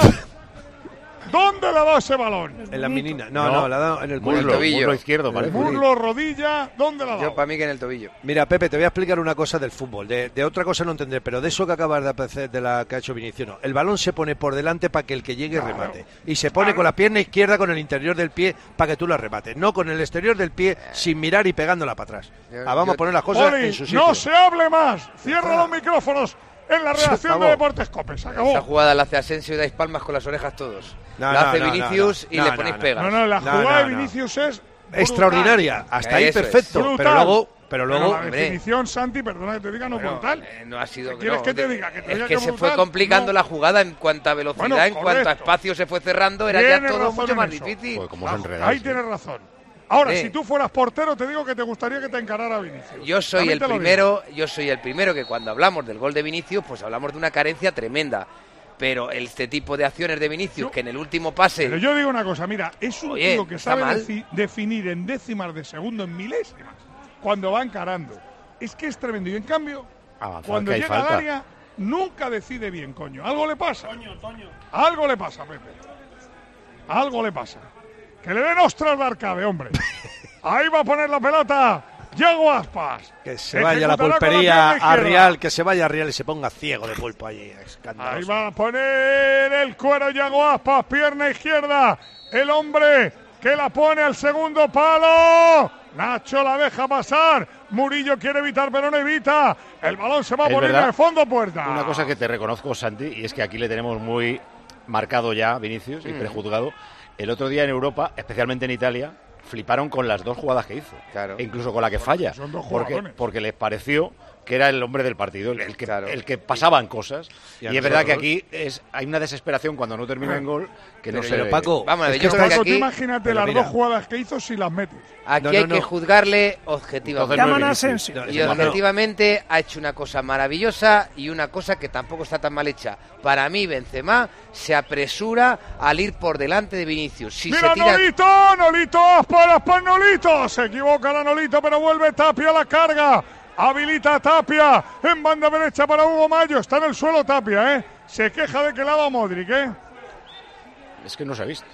¿Dónde le ha dado ese balón? En la menina. No, le ha dado en el muslo izquierdo, parece. Muslo, rodilla, ¿dónde le ha dado? Yo para mí que en el tobillo. Mira, Pepe, te voy a explicar una cosa del fútbol. De otra cosa no entender, pero de eso que acabas de apreciar de la que ha hecho Vinicius, no. El balón se pone por delante para que el que llegue remate. Y se pone con la pierna izquierda con el interior del pie para que tú la remates. No con el exterior del pie sin mirar y pegándola para atrás. Vamos a poner las cosas en su sitio. No se hable más. Cierra los micrófonos. En la redacción de Deportes Cope, se acabó. Esa jugada la hace Asensio y dais palmas con las orejas todos. La hace Vinicius y le ponéis pegas. La jugada de Vinicius es extraordinaria. Hasta ahí perfecto. Pero luego la definición, Santi, perdona que te diga, no brutal. No ha sido. ¿Quieres que te diga? Que se fue complicando la jugada en cuanto a velocidad, en cuanto a espacio se fue cerrando, era ya todo mucho más difícil. Ahí tienes razón. Ahora, si tú fueras portero, te digo que te gustaría que te encarara Vinicius. Yo soy el primero que cuando hablamos del gol de Vinicius, pues hablamos de una carencia tremenda. Pero este tipo de acciones de Vinicius, que en el último pase... Pero yo digo una cosa, mira, es un tío que sabe definir en décimas de segundo, en milésimas, cuando va encarando. Es que es tremendo. Y en cambio, cuando llega al área, nunca decide bien, coño. Algo le pasa. Algo le pasa, Pepe. Algo le pasa. Que le den ostras de Arcabe, hombre. Ahí va a poner la pelota Yago Aspas. Que se vaya la pulpería a Real, que se vaya a Real y se ponga ciego de pulpo allí. Escandaloso. Ahí va a poner el cuero Yago Aspas, pierna izquierda. El hombre que la pone al segundo palo. Nacho la deja pasar. Murillo quiere evitar, pero no evita. El balón se va a poner en el fondo puerta. Una cosa que te reconozco, Santi, y es que aquí le tenemos muy marcado ya, Vinicius, y prejuzgado. El otro día en Europa, especialmente en Italia, fliparon con las dos jugadas que hizo. Claro. E incluso con la que falla. Porque les pareció que era el hombre del partido, el que pasaban cosas. Y es verdad que aquí hay una desesperación cuando no termina en gol que no se ve. Paco, vamos a ver, yo creo que aquí, imagínate las dos jugadas que hizo si las metes. Aquí hay que juzgarle objetivamente. Llaman a Asensio. Y objetivamente ha hecho una cosa maravillosa y una cosa que tampoco está tan mal hecha. Para mí, Benzema se apresura al ir por delante de Vinicius. Si ¡mira, se tira... Nolito! ¡Aspas, Nolito! Se equivoca la Nolito, pero vuelve Tapia a la carga. Habilita a Tapia en banda derecha para Hugo Mayo. Está en el suelo Tapia, ¿eh? Se queja de que le ha dado Modric, ¿eh? Es que no se ha visto.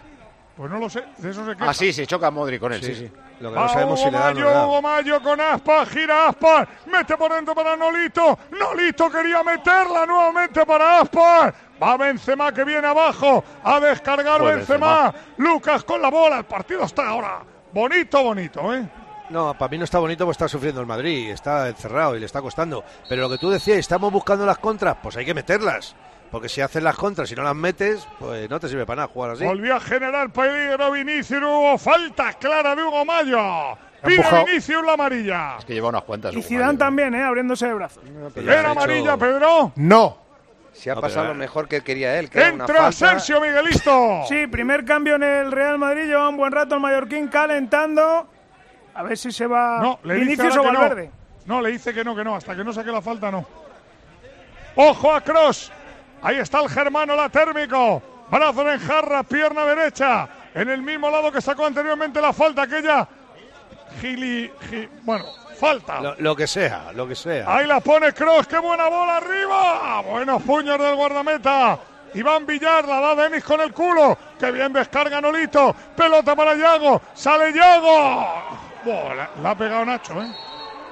Pues no lo sé, de eso se queja. Ah, sí, se choca Modric con él, sí. Lo que no sabemos si le da o no le da. Hugo Mayo con Aspas, gira Aspas, mete por dentro para Nolito. Nolito quería meterla nuevamente para Aspas. Va Benzema que viene abajo a descargar Benzema. Lucas con la bola, el partido está ahora bonito, ¿eh? No, para mí no está bonito porque está sufriendo el Madrid, está encerrado y le está costando. Pero lo que tú decías, estamos buscando las contras, pues hay que meterlas. Porque si haces las contras y no las metes, pues no te sirve para nada jugar así. Volvió a generar peligro Vinicius, hubo falta clara de Hugo Mayo. Pide Vinicius la amarilla. Es que lleva unas cuantas. Y Zidane también, abriéndose de brazos. ¿Era amarilla, Pedro? No. Se ha pasado lo mejor que quería él. Que entra Asensio, Miguelito. Sí, primer cambio en el Real Madrid. Lleva un buen rato el mallorquín calentando. A ver si se va Vinicius o Valverde. No, le dice que no. Hasta que no saque la falta, no. ¡Ojo a Kroos! Ahí está el germano, la térmico. Brazo en jarra, pierna derecha. En el mismo lado que sacó anteriormente la falta aquella. Bueno, falta. Lo que sea. Ahí la pone Kroos, qué buena bola arriba. Buenos puños del guardameta. Iván Villar, la da Denis con el culo. Qué bien descarga Nolito. Pelota para Yago. Sale Yago. La ha pegado Nacho, ¿eh?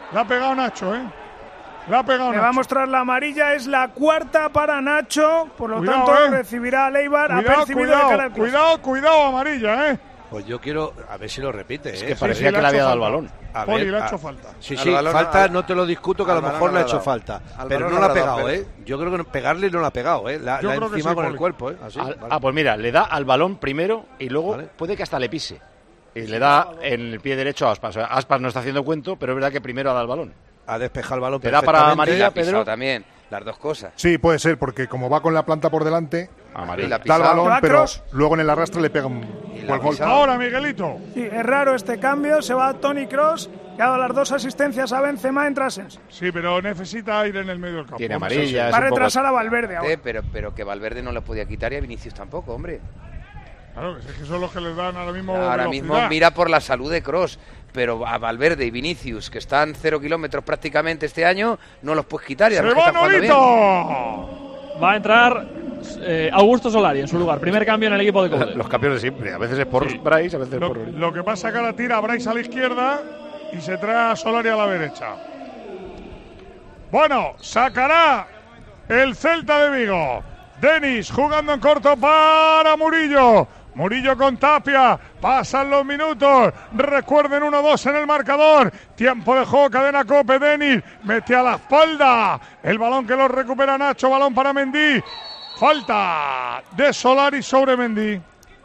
Le va a mostrar la amarilla, es la cuarta para Nacho, por lo tanto recibirá a Leibar. Ha percibido de cara al cruz. Cuidado, amarilla, ¿eh? Pues yo quiero, a ver si lo repite. Es que parecía que le había dado el balón. Poli, le ha hecho falta. Sí, falta, no te lo discuto, que a lo mejor le ha hecho falta. Pero no la ha pegado, ¿eh? Yo creo que pegarle no la ha pegado, ¿eh? La encima con el cuerpo, ¿eh? Así, pues mira, le da al balón primero y luego puede que hasta le pise. Y le da en el pie derecho a Aspas. Aspas no está haciendo cuento, pero es verdad que primero ha dado el balón. Ha despejado el balón. ¿Te da para amarilla, Pedro? También, las dos cosas. Sí, puede ser, porque como va con la planta por delante, amarilla. Da el balón, pero luego en el arrastre le pega un gol. Ahora, Miguelito. Sí, es raro este cambio. Se va Toni Kroos, que ha dado las dos asistencias a Benzema, entra Asensio. Sí, pero necesita aire en el medio del campo. Tiene amarilla. Va a retrasar a Valverde ahora. Pero que Valverde no le podía quitar y a Vinicius tampoco, hombre. Claro, es que son los que les dan ahora mismo Ahora mismo mira por la salud de Kroos, pero a Valverde y Vinicius, que están 0 kilómetros prácticamente este año, no los puedes quitar. Y ¡Se va Nolito! Va a entrar Augusto Solari en su lugar. Primer cambio en el equipo de Coudet. Los cambios de siempre. A veces es por Bryce, a veces es por... Lo que pasa es que ahora tira a Bryce a la izquierda y se trae a Solari a la derecha. Bueno, sacará el Celta de Vigo. Denis jugando en corto para Murillo. Murillo con Tapia, pasan los minutos, recuerden 1-2 en el marcador, tiempo de juego, cadena Cope, Denis, mete a la espalda, el balón que lo recupera Nacho, balón para Mendy, falta de Solari sobre Mendy.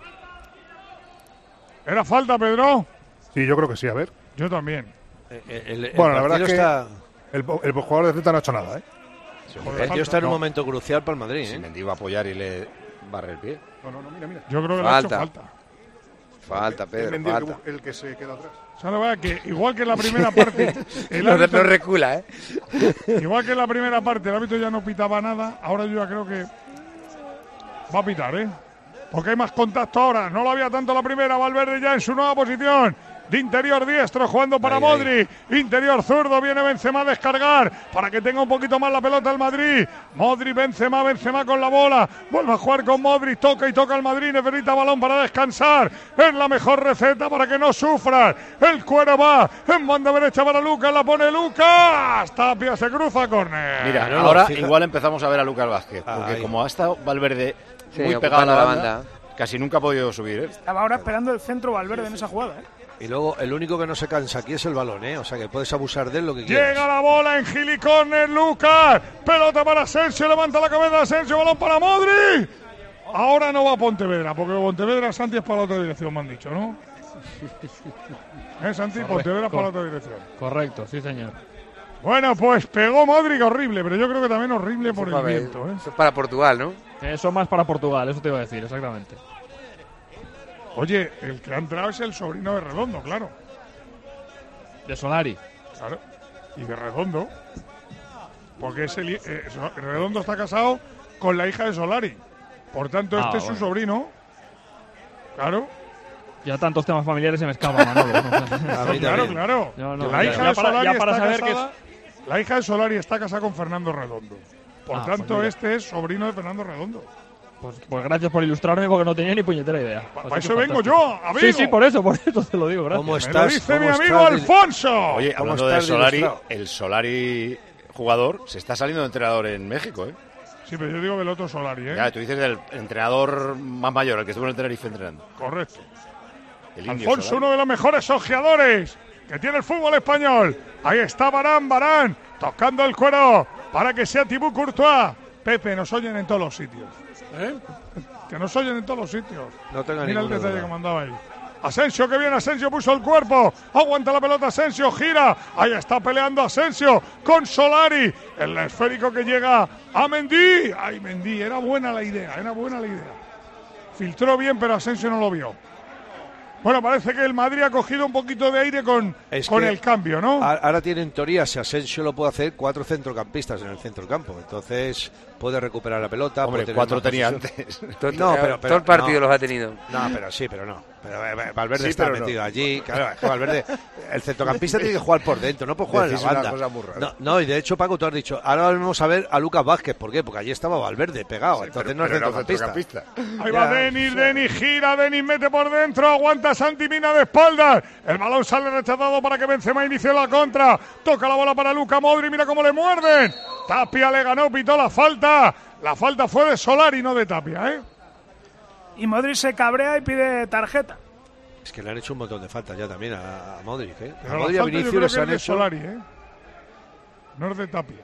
¿Era falta, Pedro? Sí, yo creo que sí, a ver. Yo también. Bueno, la verdad es que el jugador de Celta no ha hecho nada, ¿eh? El partido está en un momento crucial para el Madrid, ¿eh? Si Mendy va a apoyar y le barre el pie. No, mira. Yo creo que le ha hecho falta. Falta, Pedro, falta. El que se queda atrás. ¿Sabes? Que igual que en la primera parte... no recula, ¿eh? Igual que en la primera parte el árbitro ya no pitaba nada, ahora yo ya creo que va a pitar, ¿eh? Porque hay más contacto ahora. No lo había tanto la primera. Valverde ya en su nueva posición. De interior diestro, jugando para Modric. Interior zurdo, viene Benzema a descargar para que tenga un poquito más la pelota el Madrid. Modric, Benzema con la bola. Vuelve a jugar con Modric, toca el Madrid. Necesita balón para descansar. Es la mejor receta para que no sufran. El cuero va en banda derecha para Lucas, la pone Lucas. Tapia se cruza, córner. Mira, ahora igual empezamos a ver a Lucas Vázquez. Porque como ha estado Valverde muy pegado a la banda, casi nunca ha podido subir, ¿eh? Estaba ahora esperando el centro Valverde en esa jugada, ¿eh? Y luego el único que no se cansa aquí es el balón, ¿eh? O sea que puedes abusar de él lo que quieras. Llega la bola en Gili Corner, Lucas. Pelota para Asensio, levanta la cabeza de Asensio, balón para Modric. Ahora no va a Pontevedra, porque Pontevedra, Santi, es para la otra dirección, me han dicho, ¿no? Santi? Pontevedra es para la otra dirección. Correcto, sí, señor. Bueno, pues pegó Modric horrible, pero yo creo que también horrible por el viento, ¿eh? Eso es para Portugal, ¿no? Eso más para Portugal, eso te iba a decir, exactamente. Oye, el que ha entrado es el sobrino de Redondo, claro. De Solari. Claro. Y de Redondo. Porque Redondo está casado con la hija de Solari. Por tanto, este es su sobrino. Claro. Ya tantos temas familiares se me escapan, Manolo. Claro. La hija de Solari está casada. La hija de Solari está casada con Fernando Redondo. Por tanto, pues este es sobrino de Fernando Redondo. Pues gracias por ilustrarme porque no tenía ni puñetera idea. Para eso vengo yo, amigo. Sí, por eso te lo digo, gracias. ¿Cómo estás? Me lo dice mi amigo Alfonso. Oye, hablando de Solari, el Solari jugador se está saliendo de entrenador en México, ¿eh? Sí, pero yo digo del otro Solari, ¿eh? Ya, tú dices del entrenador más mayor, el que estuvo en el Tenerife entrenando. Correcto. Alfonso, Solari, uno de los mejores ojeadores que tiene el fútbol español. Ahí está Varane, tocando el cuero para que sea Thibaut Courtois. Pepe, nos oyen en todos los sitios. Que nos oyen en todos los sitios. No tenga Mira el ninguna detalle duda. que mandaba ahí. Asensio, que bien, Asensio puso el cuerpo, aguanta la pelota Asensio, gira, ahí está peleando Asensio con Solari, el esférico que llega a Mendy. Ay, Mendy, era buena la idea. Filtró bien, pero Asensio no lo vio. Bueno, parece que el Madrid ha cogido un poquito de aire con el cambio, ¿no? Ahora tiene en teoría, si Asensio lo puede hacer, 4 centrocampistas en el centro del campo. Entonces puede recuperar la pelota. Hombre, 4 tenía antes. No, pero todo el partido los ha tenido. No, pero no. Pero Valverde está metido allí. Claro, es que Valverde, el centrocampista tiene que jugar por dentro, no puede jugar en la banda. No, y de hecho, Paco, tú has dicho, ahora vamos a ver a Lucas Vázquez. ¿Por qué? Porque allí estaba Valverde pegado. Entonces no es centrocampista. Ahí va Denis gira, Denis mete por dentro, aguanta Santi Mina de espaldas. El balón sale rechazado para que Benzema inicie la contra. Toca la bola para Luka Modric, mira cómo le muerden. Tapia le ganó, pitó la falta. La falta fue de Solari, no de Tapia, ¿eh? Y Modric se cabrea y pide tarjeta. Es que le han hecho un montón de faltas ya también a Modric, ¿eh? Pero a Modric y a Vinicius les han hecho. Solari, ¿eh? No es de Tapia.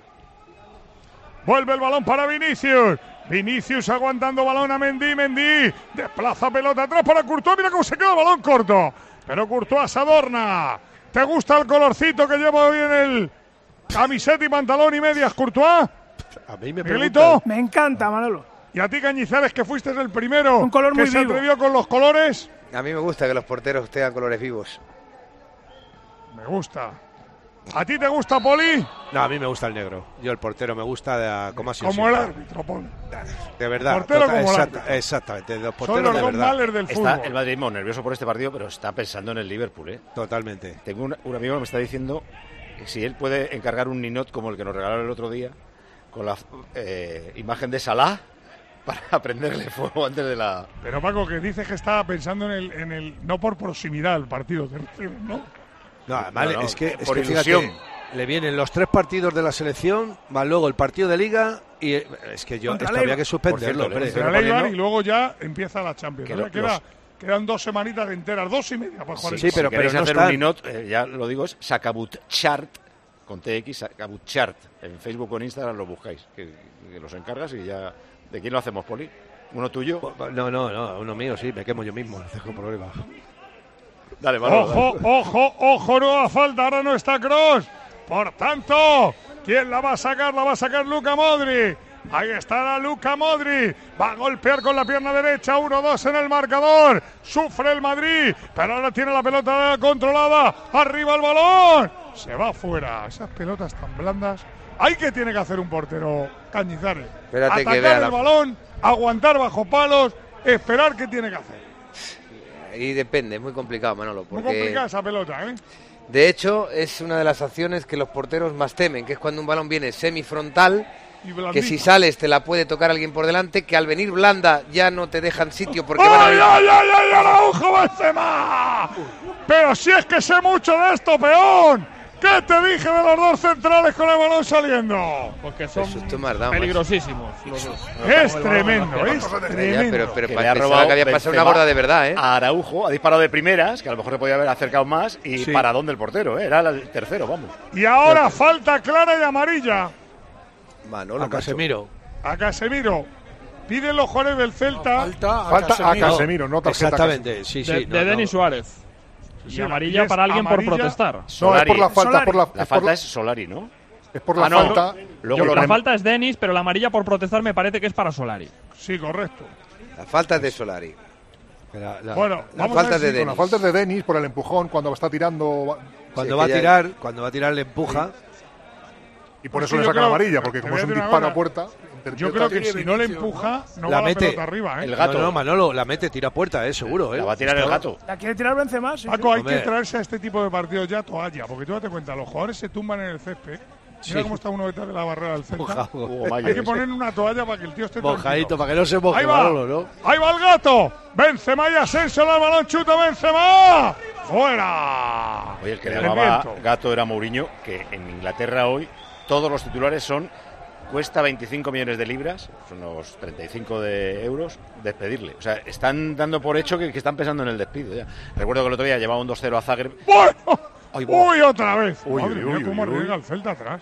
Vuelve el balón para Vinicius. Vinicius aguantando balón a Mendy. Desplaza pelota atrás para Courtois. Mira cómo se queda el balón corto. Pero Courtois se adorna. ¿Te gusta el colorcito que lleva hoy en el camiseta y pantalón y medias, Courtois? A mí me Miguelito. Me encanta, Manolo. ¿Y a ti, Cañizares, que fuiste el primero un color que muy se vivo. atrevió con los colores? A mí me gusta que los porteros tengan colores vivos. Me gusta. ¿A ti te gusta, Poli? No, a mí me gusta el negro. Yo el portero me gusta como así. Como el árbitro, Poli. De verdad. El portero como el árbitro. Exactamente. Los Son porteros los de dos verdad. males del fútbol. Está el madridismo nervioso por este partido, pero está pensando en el Liverpool, ¿eh? Totalmente. Tengo un amigo que me está diciendo que si él puede encargar un ninot como el que nos regalaron el otro día, con la imagen de Salah, para prenderle fuego antes de la... Pero Paco, que dices que estaba pensando en el no por proximidad al partido, ¿no? No, vale, No, es que por ilusión. ilusión. Le vienen los 3 partidos de la selección, más luego el partido de Liga y es que yo esto había que suspenderlo. Por cierto, Será Leibar y luego ya empieza la Champions. Que ¿no? Quedan 2 semanitas enteras, 2 y media para jugar. Sí, pero si queréis no hacer están. un ninot, ya lo digo, es Sakabutchart, con TX, Sakabutchart. En Facebook o en Instagram lo buscáis, que los encargas y ya... ¿De quién lo hacemos, Poli? ¿Uno tuyo? No, uno mío, sí, me quemo yo mismo, no tengo problema. Dale, Ojo, no da falta, ahora no está Kroos. Por tanto, ¿quién la va a sacar? La va a sacar Luka Modric. Ahí está Luka Modric. Va a golpear con la pierna derecha. 1-2 en el marcador. Sufre el Madrid, pero ahora tiene la pelota controlada. Arriba el balón. Se va fuera. Esas pelotas tan blandas. Hay que tiene que hacer un portero, Cañizares. Espérate Atacar que vea el balón, aguantar bajo palos, esperar qué tiene que hacer. Y depende, es muy complicado, Manolo. Muy Porque complicada esa pelota, ¿eh? de hecho, es una de las acciones que los porteros más temen, que es cuando un balón viene semifrontal, que si sales te la puede tocar alguien por delante, que al venir blanda ya no te dejan sitio porque van a... ¡Ay, Araujo, Benzema! Pero si es que sé mucho de esto, peón. ¿Qué te dije de los 2 centrales con el balón saliendo? Porque son Mardan, peligrosísimos los dos. Es tremendo, es tremendo. Pero que para le ha pensar robado que había pasado una Benzema gorda de verdad, ¿eh? a Araujo, ha disparado de primeras, que a lo mejor le podía haber acercado más, y Sí. paradón del portero, ¿eh? Era el tercero, vamos. Y ahora falta clara y amarilla Manolo, A Casemiro. a Casemiro. Piden los jugadores del Celta. Falta a Casemiro, no tarjeta. Exactamente, sí, sí. De Denis Suárez. Y amarilla para alguien por protestar. No, es por la falta. La falta es Solari, ¿no? Es por la no, falta. Luego La falta es Denis, pero la amarilla por protestar me parece que es para Solari. Sí, correcto. la falta es de Solari. Bueno, La vamos falta a ver de si- Denis. La falta es de Denis por el empujón cuando está tirando. Cuando Sí, va a que ya- tirar, le empuja. Y por Pues eso sí, le yo sacan creo- amarilla, porque te como voy es a un decir una disparo a cosa. puerta. Yo creo que si no le empuja, no La va la mete. pelota arriba, ¿eh? El gato. No, Manolo, la mete, tira puerta, seguro, La va a tirar el gato. ¿La quiere tirar Benzema? Sí, Paco, hay Hombre. que traerse a este tipo de partidos ya toalla, porque tú date cuenta, los jugadores se tumban en el césped Mira cómo está uno detrás de la barrera del Celta. Hay que poner una toalla para que el tío esté mojadito, para que no se moje. Ahí va el gato. Benzema y Asensio, el balón chuta Benzema. ¡Fuera! Oye, el que le llamaba gato era Mourinho, que en Inglaterra hoy todos los titulares son: cuesta 25 millones de libras, son unos 35 de euros, despedirle. O sea, están dando por hecho que están pensando en el despido ya. Recuerdo que el otro día llevaba un 2-0 a Zagreb. ¡Uy, otra vez! Uy, Madre mía, cómo arriesga el Celta atrás.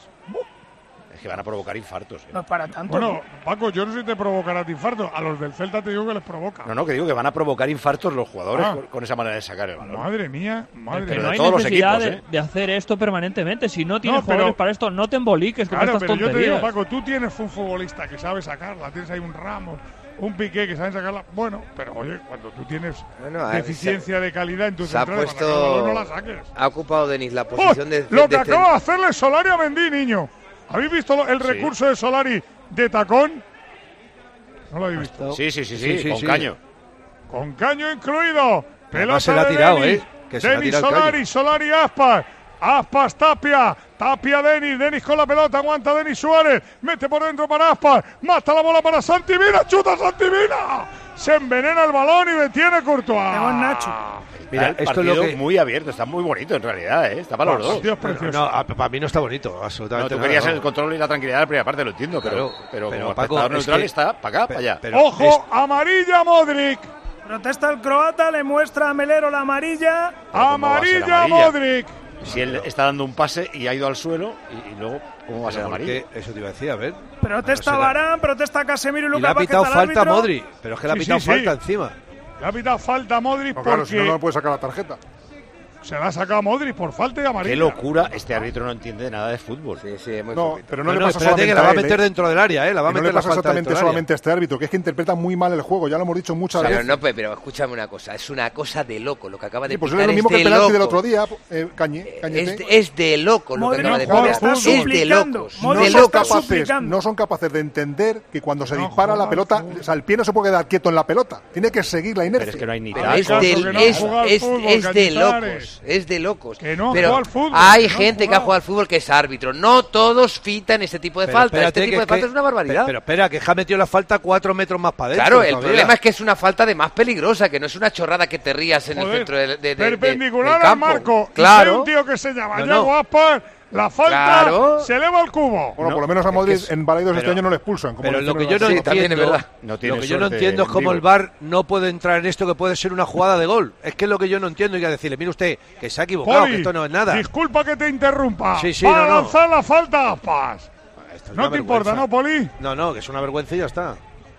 Es que van a provocar infartos. No es para tanto. Bueno, Paco, yo no sé si te provocará infartos. A los del Celta te digo que les provoca. No, que digo que van a provocar infartos los jugadores con esa manera de sacar el balón. Madre mía, Pero no hay necesidad de hacer esto permanentemente. Si no tienes jugadores para esto, no te emboliques con estas tonterías. Yo te digo, Paco, tú tienes un futbolista que sabe sacarla. Tienes ahí un Ramos, un Piqué que sabe sacarla. Bueno, pero oye, cuando tú tienes deficiencia de calidad en tu central, no la saques. Ha ocupado Denis la posición de... Lo que acaba de hacerle Solari a Mendy, niño. ¿Habéis visto el recurso de Solari de tacón? ¿No lo habéis visto? Sí, con caño. Con caño incluido. Pelota se la ha tirado, Denis. Denis Solari, Aspas. Aspas, Tapia, Denis con la pelota, aguanta Denis Suárez, mete por dentro para Aspas, mata la bola para Santi Mina, chuta Santi Mina, se envenena el balón y detiene Courtois. Nacho. Mira, el partido es muy abierto, está muy bonito en realidad, está para los dos. Para mí no está bonito, absolutamente. No, tú querías el control y la tranquilidad de la primera parte, lo entiendo, pero como espectador neutral está para acá, para allá. ¡Ojo! Amarilla Modric. Protesta el croata, le muestra a Melero la amarilla. Amarilla Modric. Si él está dando un pase y ha ido al suelo y luego, ¿cómo va a ser amarilla? Eso te iba a decir, a ver. Protesta Varane, protesta Casemiro y Lucas Vázquez. Le ha pitado falta a Modric, pero es que le ha pitado falta encima. Le ha pitado falta a Modric porque... Claro, si no, no puede sacar la tarjeta. Se la ha sacado a Modric por falta de amarilla. Qué locura, este árbitro no entiende nada de fútbol. No, pero no le pasa solamente que la va a meter dentro del área, la va a meter no le pasa exactamente solamente a este árbitro, que es que interpreta muy mal el juego, ya lo hemos dicho muchas veces. Pero escúchame una cosa, es una cosa de loco lo que acaba de pitar. Pues es lo mismo que el penalti del otro día, Cañete. Es de loco lo que acaba de pitar. Es de locos. No son capaces de entender que cuando se dispara la pelota, o sea, el pie no se puede quedar quieto en la pelota, tiene que seguir la inercia. Pero es que no hay ni Es de locos. Que no pero juega al fútbol, hay gente que ha jugado al fútbol que es árbitro. No todos fitan ese tipo de falta. Este tipo de falta es una barbaridad. Pero espera, que ha metido la falta 4 metros más para adentro. Claro, el problema es que es una falta de más peligrosa, que no es una chorrada que te rías en el centro de perpendicular del al marco. Claro. Y un tío que se llama Yago Aspas, la falta se eleva al cubo. Bueno, por lo menos a Modric en Balaidos este año no le expulsan. Pero lo que yo no entiendo es cómo el VAR no puede entrar en esto que puede ser una jugada de gol. Es que es lo que yo no entiendo y que decirle, mire usted, que se ha equivocado, que esto no es nada. Disculpa que te interrumpa. Para lanzar la falta, Aspas. No te importa, ¿no, Poli? No, que es una vergüenza y ya está.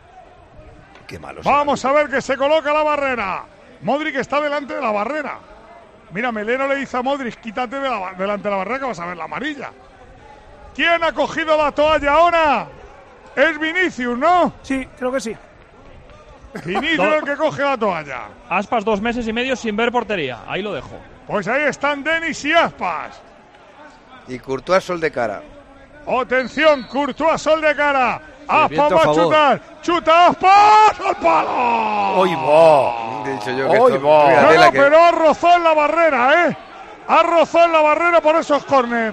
Qué malo. Vamos a ver que se coloca la barrera. Modric está delante de la barrera. Mira, Melero le dice a Modric, quítate delante de la barrera que vas a ver la amarilla. ¿Quién ha cogido la toalla ahora? Es Vinicius, ¿no? Sí, creo que sí. Vinicius el que coge la toalla. Aspas 2 meses y medio sin ver portería. Ahí lo dejo. Pues ahí están Denis y Aspas. Y Courtois sol de cara. Atención, Courtois sol de cara. Aspas va a chutar. Chuta Aspas al palo. ¡Hoy va! No, pero ha rozado en la barrera, Ha rozado en la barrera por esos córner.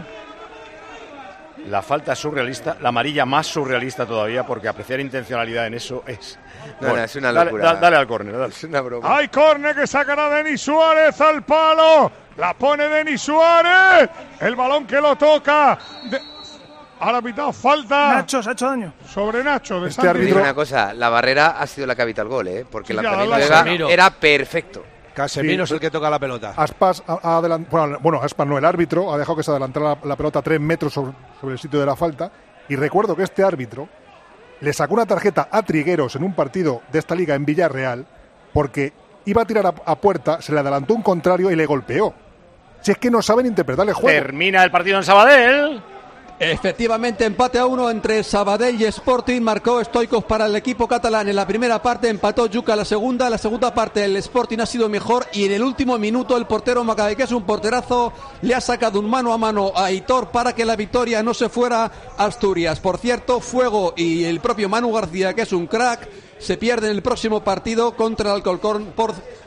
La falta es surrealista, la amarilla más surrealista todavía, porque apreciar intencionalidad en eso es... No, es una locura. Dale al córner, dale. Es una broma. Hay córner que sacará Denis Suárez al palo. La pone Denis Suárez. El balón que lo toca... Ahora ha pitado falta. Nacho, se ha hecho daño. Sobre Nacho. De este árbitro. Una cosa, la barrera ha sido la que ha evitado el gol, porque el lanzamiento era perfecto. Casemiro es el que toca la pelota. Aspas Aspas no, el árbitro ha dejado que se adelantara la pelota 3 metros sobre el sitio de la falta. Y recuerdo que este árbitro le sacó una tarjeta a Trigueros en un partido de esta liga en Villarreal porque iba a tirar a puerta, se le adelantó un contrario y le golpeó. Si es que no saben interpretar el juego. Termina el partido en Sabadell. Efectivamente, empate a 1 entre Sabadell y Sporting. Marcó Stoichkov para el equipo catalán en la primera parte, empató Yuca la segunda. La segunda parte el Sporting ha sido mejor y en el último minuto el portero Maccabi, que es un porterazo, le ha sacado un mano a mano a Aitor para que la victoria no se fuera a Asturias. Por cierto, Fuego y el propio Manu García, que es un crack, se pierden el próximo partido contra el Alcorcón por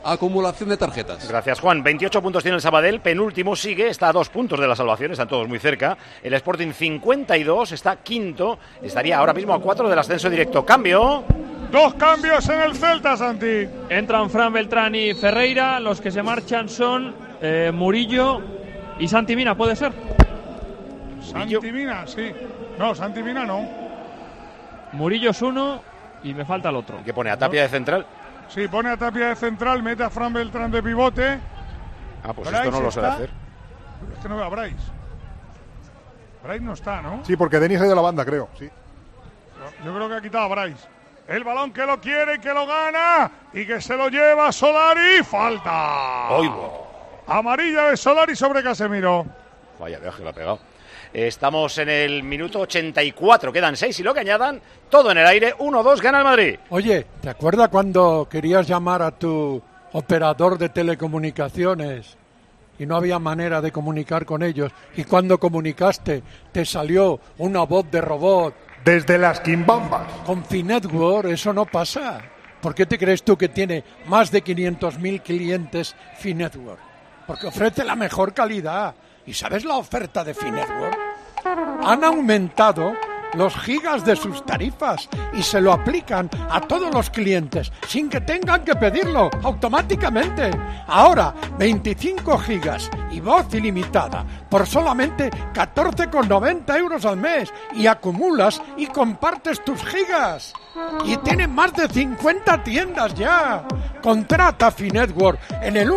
acumulación de tarjetas. Gracias, Juan. 28 puntos tiene el Sabadell, penúltimo sigue, está a 2 puntos de la salvación, están todos muy cerca. El Sporting 52, está quinto, estaría ahora mismo a 4 del ascenso directo. Cambio. 2 cambios en el Celta, Santi. Entran Fran Beltrán y Ferreira, los que se marchan son Murillo y Santi Mina, ¿puede ser? Santi Mina, sí. No, Santi Mina no. Murillo es uno y me falta el otro. ¿Qué pone? ¿A Tapia de central? Sí, pone a Tapia de central, mete a Fran Beltrán de pivote. Ah, pues esto no lo sabe hacer. Es que no veo a Bryce. Bryce no está, ¿no? Sí, porque Denis ha ido a la banda, creo. Sí. Yo creo que ha quitado a Bryce. El balón que lo quiere y que lo gana y que se lo lleva Solari. ¡Falta! Oigo. Amarilla de Solari sobre Casemiro. Vaya viaje lo ha pegado. Estamos en el minuto 84, quedan 6 y lo que añadan, todo en el aire, 1-2, gana el Madrid. Oye, ¿te acuerdas cuando querías llamar a tu operador de telecomunicaciones y no había manera de comunicar con ellos? Y cuando comunicaste, te salió una voz de robot. Desde las quimbambas. Con Finetwork eso no pasa. ¿Por qué te crees tú que tiene más de 500.000 clientes Finetwork? Porque ofrece la mejor calidad. ¿Y sabes la oferta de Finetwork? Han aumentado los gigas de sus tarifas y se lo aplican a todos los clientes sin que tengan que pedirlo automáticamente. Ahora 25 gigas y voz ilimitada por solamente 14,90 euros al mes y acumulas y compartes tus gigas. Y tienen más de 50 tiendas ya. Contrata Finetwork en el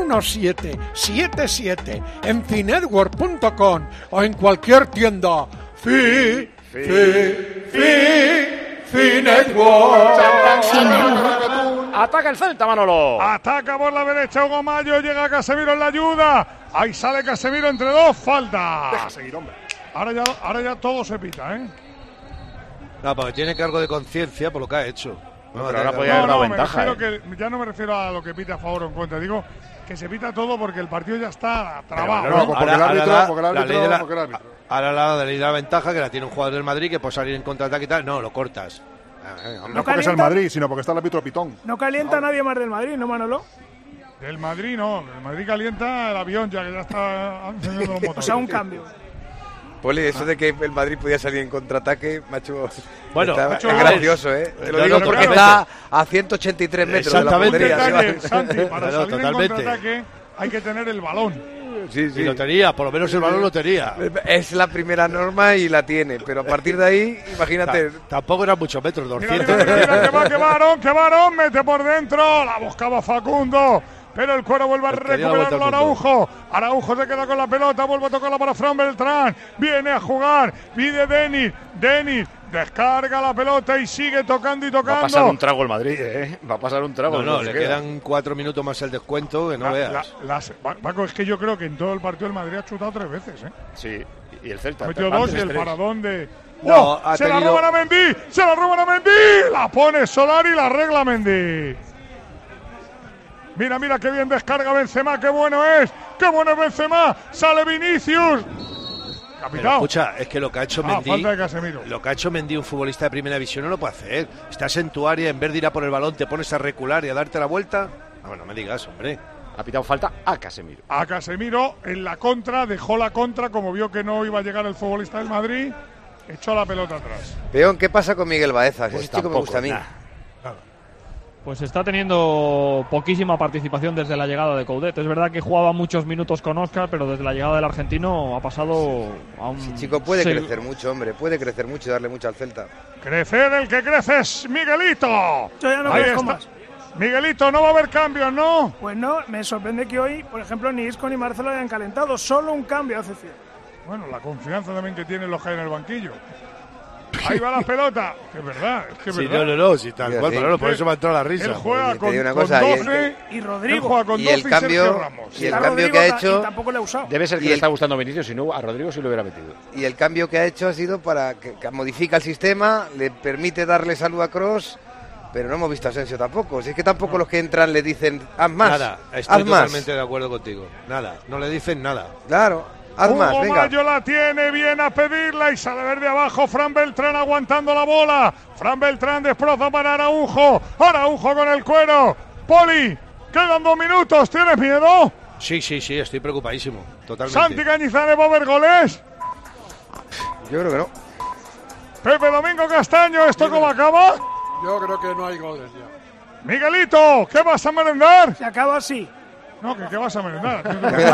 1777 en finetwork.com o en cualquier tienda. Finetwork. Ataca el Celta, Manolo. Ataca por la derecha Hugo Mayo, llega Casemiro en la ayuda. Ahí sale Casemiro entre dos, falta. Deja seguir, hombre. Ahora ya todo se pita, ¿eh? No, porque tiene cargo de conciencia por lo que ha hecho. No, pero ahora podía haber dado ventaja. Ya no me refiero a lo que pita a favor o en contra, digo que se pita todo porque el partido ya está trabado. No, porque el árbitro. Ahora la ley de la ventaja, que la tiene un jugador del Madrid, que puede salir en contraataque y tal. No, lo cortas. No porque es el Madrid, sino porque está el árbitro pitón. No calienta nadie más del Madrid, ¿no, Manolo? Del Madrid no. El Madrid calienta el avión, ya que ya está encendiendo los motores. O sea, un cambio. Poli, eso de que el Madrid podía salir en contraataque, macho, bueno, es gracioso, ¿eh? Te lo digo porque está a 183 metros de la portería. Santi, para salir en contraataque hay que tener el balón. Sí. Y lo tenía, por lo menos el balón lo tenía. Es la primera norma y la tiene, pero a partir de ahí, imagínate. Tampoco eran muchos metros, 200. Mira, que varón, mete por dentro, la buscaba Facundo. Pero el cuero vuelve a recuperarlo Araujo. Araujo se queda con la pelota, vuelve a tocarla para Fran Beltrán. Viene a jugar, pide Denis. Descarga la pelota y sigue tocando y tocando. Va a pasar un trago el Madrid, ¿eh? Va a pasar un trago. No, le quedan 4 minutos más el descuento, que no veas. Paco, es que yo creo que en todo el partido el Madrid ha chutado 3 veces, ¿eh? Sí, y el Celta. Ha metido 2 y el paradón de... No, se la roban a Mendy, la pone Solari y la arregla Mendy. Mira qué bien descarga Benzema, qué bueno es Benzema, sale Vinicius. Pero escucha, es que lo que ha hecho Mendy, falta de Casemiro. Lo que ha hecho Mendy, un futbolista de primera división, no lo puede hacer. Estás en tu área, en vez de ir a por el balón, te pones a recular y a darte la vuelta. No me digas, hombre. Ha pitado falta a Casemiro. A Casemiro en la contra, dejó la contra, como vio que no iba a llegar el futbolista del Madrid, echó la pelota atrás. Peón, ¿qué pasa con Miguel Baeza? Pues ese chico me gusta a mí. Pues está teniendo poquísima participación desde la llegada de Coudet. Es verdad que jugaba muchos minutos con Óscar, pero desde la llegada del argentino ha pasado a un... Sí, chico, puede crecer mucho, hombre. Puede crecer mucho y darle mucho al Celta. Crecer, el que crece es Miguelito. Yo ya no crezco más. Miguelito, no va a haber cambios, ¿no? Pues no, me sorprende que hoy, por ejemplo, ni Isco ni Marcelo hayan calentado. Solo un cambio hace 100. Bueno, la confianza también que tienen los que hay en el banquillo. Ahí va la pelota. Que es verdad, sí, no, sí, tal cual, pero por eso me ha entrado la risa. Él juega con 12 y Rodrigo. Juega con 12 y Sergio Ramos. Y el cambio que ha hecho... tampoco le ha usado. Debe ser que le está gustando Vinicius, si no, a Rodrigo sí lo hubiera metido. Y el cambio que ha hecho ha sido para que modifica el sistema, le permite darle salud a Kroos, pero no hemos visto a Asensio tampoco. Si es que tampoco los que entran le dicen, haz más. Nada, estoy totalmente de acuerdo contigo. Nada, no le dicen nada. Claro. Hugo Mayo la tiene, viene a pedirla y sale verde abajo. Fran Beltrán aguantando la bola. Fran Beltrán desplaza para Araujo. Araujo con el cuero. Poli, Quedan 2 minutos. ¿Tienes miedo? Sí, estoy preocupadísimo. Totalmente. Santi Cañizares, ¿va a haber goles? Yo creo que no. Pepe Domingo Castaño, ¿esto cómo acaba? Yo creo que no hay goles ya. Miguelito, ¿qué vas a merendar? Se acaba así. No, ¿qué vas a merendar?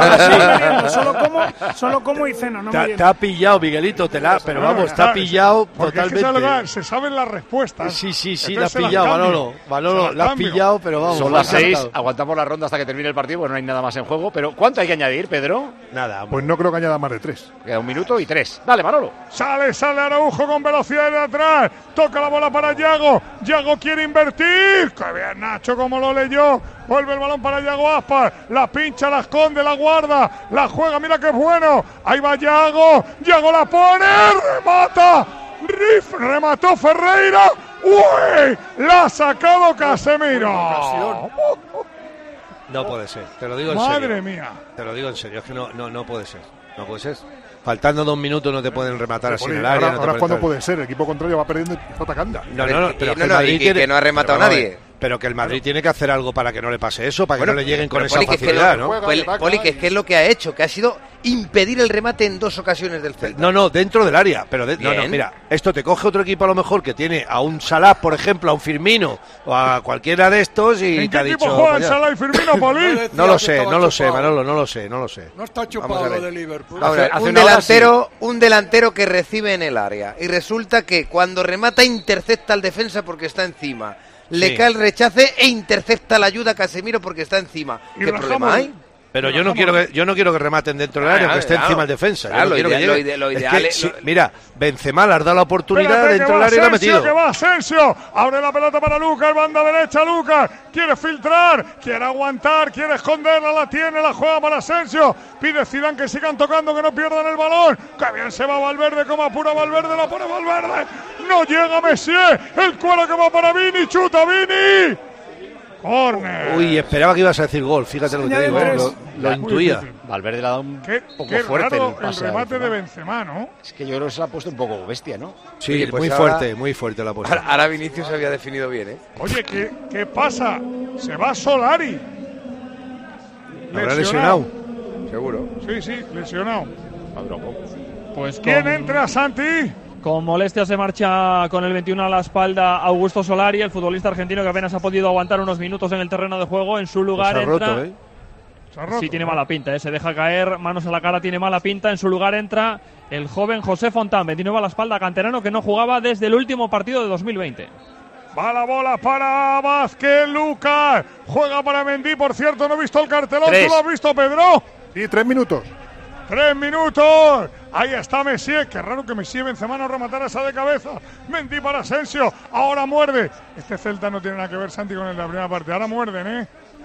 Solo como y ceno, no te ha pillado, Miguelito, pero vamos, te ha pillado totalmente. Se saben las respuestas. Sí, la has pillado, Manolo, la has pillado, pero vamos. Son las 6, aguantamos la ronda hasta que termine el partido, pues no hay nada más en juego. Pero ¿cuánto hay que añadir, Pedro? Nada. Pues no creo que añada más de 3. Queda 1 minuto y 3. Dale, Manolo. Sale Araujo con velocidad de atrás. Toca la bola para Yago. Yago quiere invertir. Qué bien, Nacho, como lo leyó. Vuelve el balón para Yago Aspas. La pincha, la esconde, la guarda. La juega, mira qué bueno. Ahí va Yago. Yago la pone. Remata. Remató Ferreira. ¡Uy! La ha sacado Casemiro. No puede ser. Te lo digo en serio. Madre mía. Te lo digo en serio. Es que no puede ser. No puede ser. Faltando 2 minutos no te pueden rematar así en el área. Ahora cuando puede ser. El equipo contrario va perdiendo y está atacando. Que no ha rematado a nadie. Pero que el Madrid tiene que hacer algo para que no le pase eso, para que no le lleguen con esa facilidad, ¿no? Poli, que es lo que ha hecho, que ha sido impedir el remate en 2 ocasiones del Celta. No, dentro del área, pero mira, esto te coge otro equipo a lo mejor que tiene a un Salah, por ejemplo, a un Firmino o a cualquiera de estos y ¿En te ha qué dicho... equipo juegan Salah y Firmino, Poli? No lo sé, Manolo, no lo sé. No está chupado lo de Liverpool. Un delantero que recibe en el área y resulta que cuando remata intercepta al defensa porque está encima. Le cae el rechace e intercepta la ayuda a Casemiro porque está encima. ¿Qué problema hay? Pero yo no quiero que rematen dentro del área, que esté encima el defensa. Claro, lo ideal es que, mira, Benzema le has dado la oportunidad dentro del área y la ha metido. Que va Asensio, abre la pelota para Lucas, banda derecha Lucas, quiere filtrar, quiere aguantar, quiere esconderla, la tiene, la juega para Asensio, pide Zidane que sigan tocando, que no pierdan el balón, que bien se va Valverde, como apura Valverde, la pone Valverde, no llega Messi, el cuero que va para Vini, chuta Vini. Corner. Uy, esperaba que ibas a decir gol, fíjate lo que te digo, lo intuía. Valverde le ha dado un poco qué fuerte raro el remate de Benzema, ¿no? Es que yo creo que se la ha puesto un poco bestia, ¿no? Sí, Oye, pues muy fuerte la ha puesto. Ahora Vinicius se había definido bien, ¿eh? Oye, ¿qué pasa? Se va Solari. ¿Habrá lesionado? Seguro. Sí, lesionado. Pues ¿quién entra, Santi? Con molestia se marcha con el 21 a la espalda Augusto Solari, el futbolista argentino que apenas ha podido aguantar unos minutos en el terreno de juego. En su lugar pues entra... roto, ¿eh? Sí, tiene mala pinta, se deja caer, manos a la cara, tiene mala pinta. En su lugar entra el joven José Fontán, 29 a la espalda, canterano que no jugaba desde el último partido de 2020. Va la bola para Vázquez, Lucas. Juega para Mendy, por cierto, no he visto el cartelón. ¿Tú lo has visto, Pedro? Sí, 3 minutos. 3 minutos. Ahí está Messi. Qué raro que Messi Benzema no rematara esa de cabeza. Mendy para Asensio. Ahora muerde. Este Celta no tiene nada que ver, Santi, con el de la primera parte. Ahora muerden,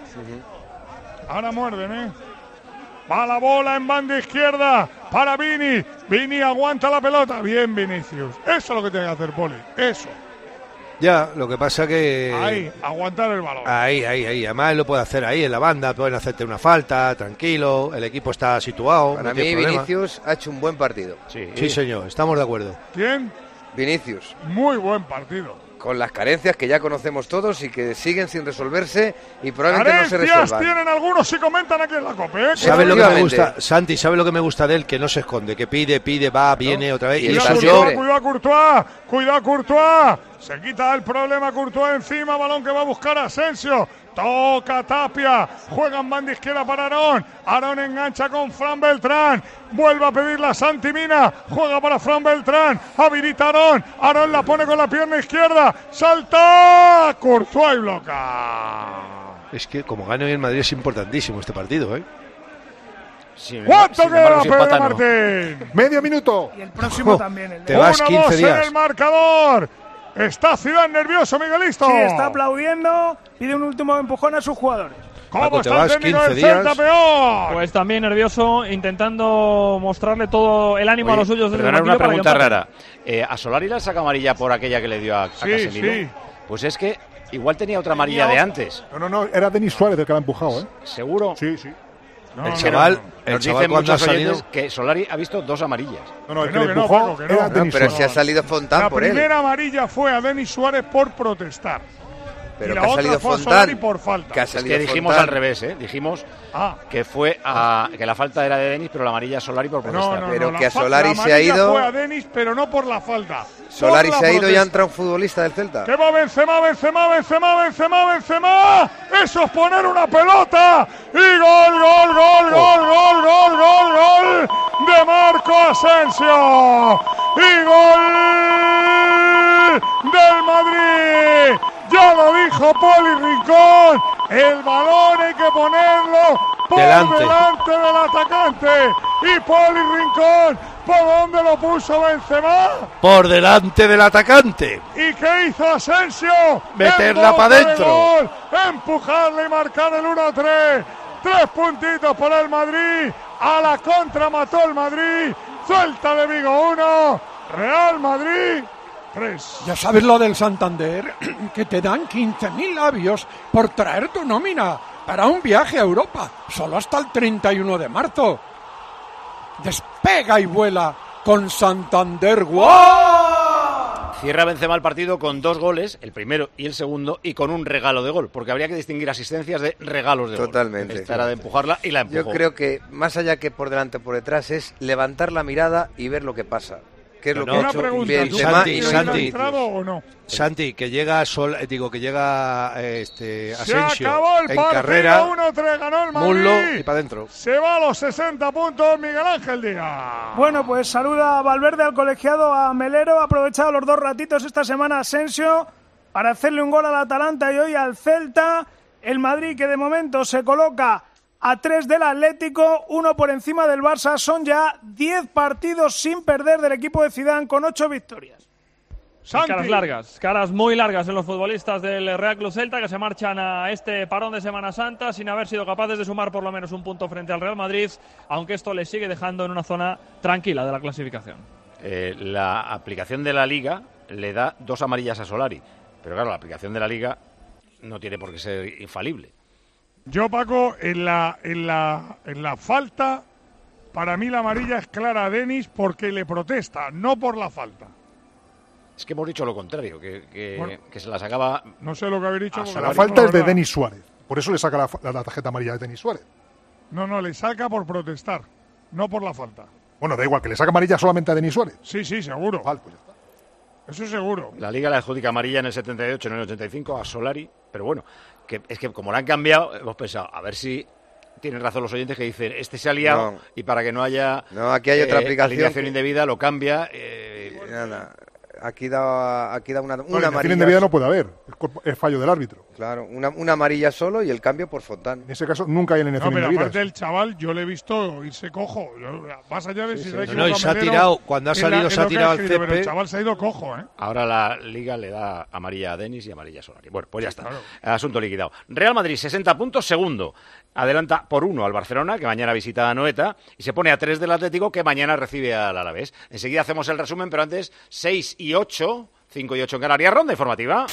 Ahora muerden, Va la bola en banda izquierda para Vini. Vini aguanta la pelota. Bien, Vinicius. Eso es lo que tiene que hacer Poli. Eso. Ya, lo que pasa que... Ahí, aguantar el balón. Ahí. Además, él lo puede hacer ahí en la banda. Pueden hacerte una falta, tranquilo. El equipo está situado. Para mí, Vinicius ha hecho un buen partido. Sí, señor. Estamos de acuerdo. ¿Quién? Vinicius. Muy buen partido. Con las carencias que ya conocemos todos y que siguen sin resolverse y probablemente no se resuelvan. Tienen algunos si comentan aquí en la COPE. ¿Sabes lo que me gusta, Santi? ¿Sabes lo que me gusta de él? Que no se esconde, que pide, va, viene otra vez. Cuidado Courtois. Se quita el problema Courtois encima, balón que va a buscar Asensio. Toca Tapia, juega en banda izquierda para Aarón. Aarón engancha con Fran Beltrán. Vuelve a pedirla a Santi Mina. Juega para Fran Beltrán. Habilita Aarón. Aarón la pone con la pierna izquierda. Salta. Courtois y bloca. Es que como gane hoy el Madrid es importantísimo este partido, Sí, ¿cuánto queda, Pedro Martín? Medio minuto. Y el próximo también. Te vas 15 días. En el marcador. Está Zidane nervioso, Miguelito. Sí, está aplaudiendo. Pide un último empujón a sus jugadores. ¿Cómo está el técnico del Celta, peor? Pues también nervioso, intentando mostrarle todo el ánimo a los suyos. Una pregunta rara. ¿A Solari le saca amarilla por aquella que le dio a Casemiro? Sí. Pues es que igual tenía otra amarilla de antes. No, era Denis Suárez el que la ha empujado, ¿Seguro? Sí. El chaval cuando ha salido que Solari ha visto 2 amarillas. No, el que le empujó era Denis pero Suárez. si ha salido Fontán la por él. La primera amarilla fue a Denis Suárez por protestar. Pero y la que ha otra salido fue a Fontán. Solari por falta. Que ha Es que salido dijimos Fontán. al revés, ¿eh? Dijimos Ah. que fue que la falta era de Denis, pero la amarilla a Solari por protestar. Pero la que a fa- Solari la se ha amarilla ido. Fue a Denis, pero no por la falta. Solari por se la ha ido y ha protesta. entrado un futbolista del Celta. ¡Que va Benzema, Benzema, Benzema, Benzema, Benzema! ¡Eso es poner una pelota! ¡Y gol, gol, gol, gol, gol, gol, gol, gol! ¡De Marco Asensio! ¡Y gol del Madrid! ¡Ya lo dijo Poli Rincón! El balón hay que ponerlo por delante del atacante. Y Poli Rincón, ¿por dónde lo puso Benzema? Por delante del atacante. ¿Y qué hizo Asensio? Meterla para adentro. Empujarle y marcar el 1-3. 3 puntitos para el Madrid. A la contra mató el Madrid. Celta de Vigo 1. Real Madrid 3. Ya sabes lo del Santander, que te dan 15.000 labios por traer tu nómina para un viaje a Europa, solo hasta el 31 de marzo. Despega y vuela con Santander. ¡Wow! Cierra Benzema el partido con 2 goles, el primero y el segundo, y con un regalo de gol, porque habría que distinguir asistencias de regalos de Totalmente. gol. Esta era de empujarla y la empujó. Yo creo que más allá que por delante o por detrás es levantar la mirada y ver lo que pasa. ¿Qué es lo que ha hecho Benzema? Santi, que llega Asensio el en carrera, 1-3, ganó el Madrid. Mullo y para adentro. Se va a los 60 puntos Miguel Ángel Díaz. Bueno, pues saluda a Valverde, al colegiado, a Melero. Ha aprovechado los 2 ratitos esta semana Asensio para hacerle un gol al Atalanta y hoy al Celta. El Madrid, que de momento se coloca a 3 del Atlético, 1 por encima del Barça. Son ya 10 partidos sin perder del equipo de Zidane, con 8 victorias. Caras largas, caras muy largas en los futbolistas del Real Club Celta, que se marchan a este parón de Semana Santa sin haber sido capaces de sumar por lo menos un punto frente al Real Madrid, aunque esto les sigue dejando en una zona tranquila de la clasificación. La aplicación de la Liga le da 2 amarillas a Solari, pero claro, la aplicación de la Liga no tiene por qué ser infalible. Yo, Paco, en la falta, para mí la amarilla es clara a Denis porque le protesta, no por la falta. Es que hemos dicho lo contrario, que se la sacaba. No sé lo que habéis dicho. La falta es de Denis Suárez, por eso le saca la tarjeta amarilla de Denis Suárez. No, le saca por protestar, no por la falta. Bueno, da igual, que le saca amarilla solamente a Denis Suárez. Sí, seguro. Vale, pues ya está. Eso seguro. La Liga la adjudica amarilla en el 78, en el 85 a Solari, pero bueno, es que como la han cambiado, hemos pensado, a ver si tienen razón los oyentes que dicen, este se ha liado y para que no haya aquí hay otra aplicación alineación indebida, lo cambia. Nada. Aquí da una amarilla. Indebida no puede haber, es fallo del árbitro. Claro, una amarilla solo y el cambio por Fontán. En ese caso nunca hay alineación indebida. Pero aparte el chaval, yo le he visto irse cojo. Más allá de si se ha equivocado. No, y se ha tirado, cuando ha salido se ha tirado al césped. Pero el chaval se ha ido cojo, ¿eh? Ahora la Liga le da amarilla a Denis y amarilla a Solari. Bueno, pues ya está. Claro. Asunto liquidado. Real Madrid, 60 puntos, segundo. Adelanta por 1 al Barcelona, que mañana visita a Noeta, y se pone a 3 del Atlético, que mañana recibe al Alavés. Enseguida hacemos el resumen, pero antes 6 y 8, 5 y 8 en Canarias, ronda informativa.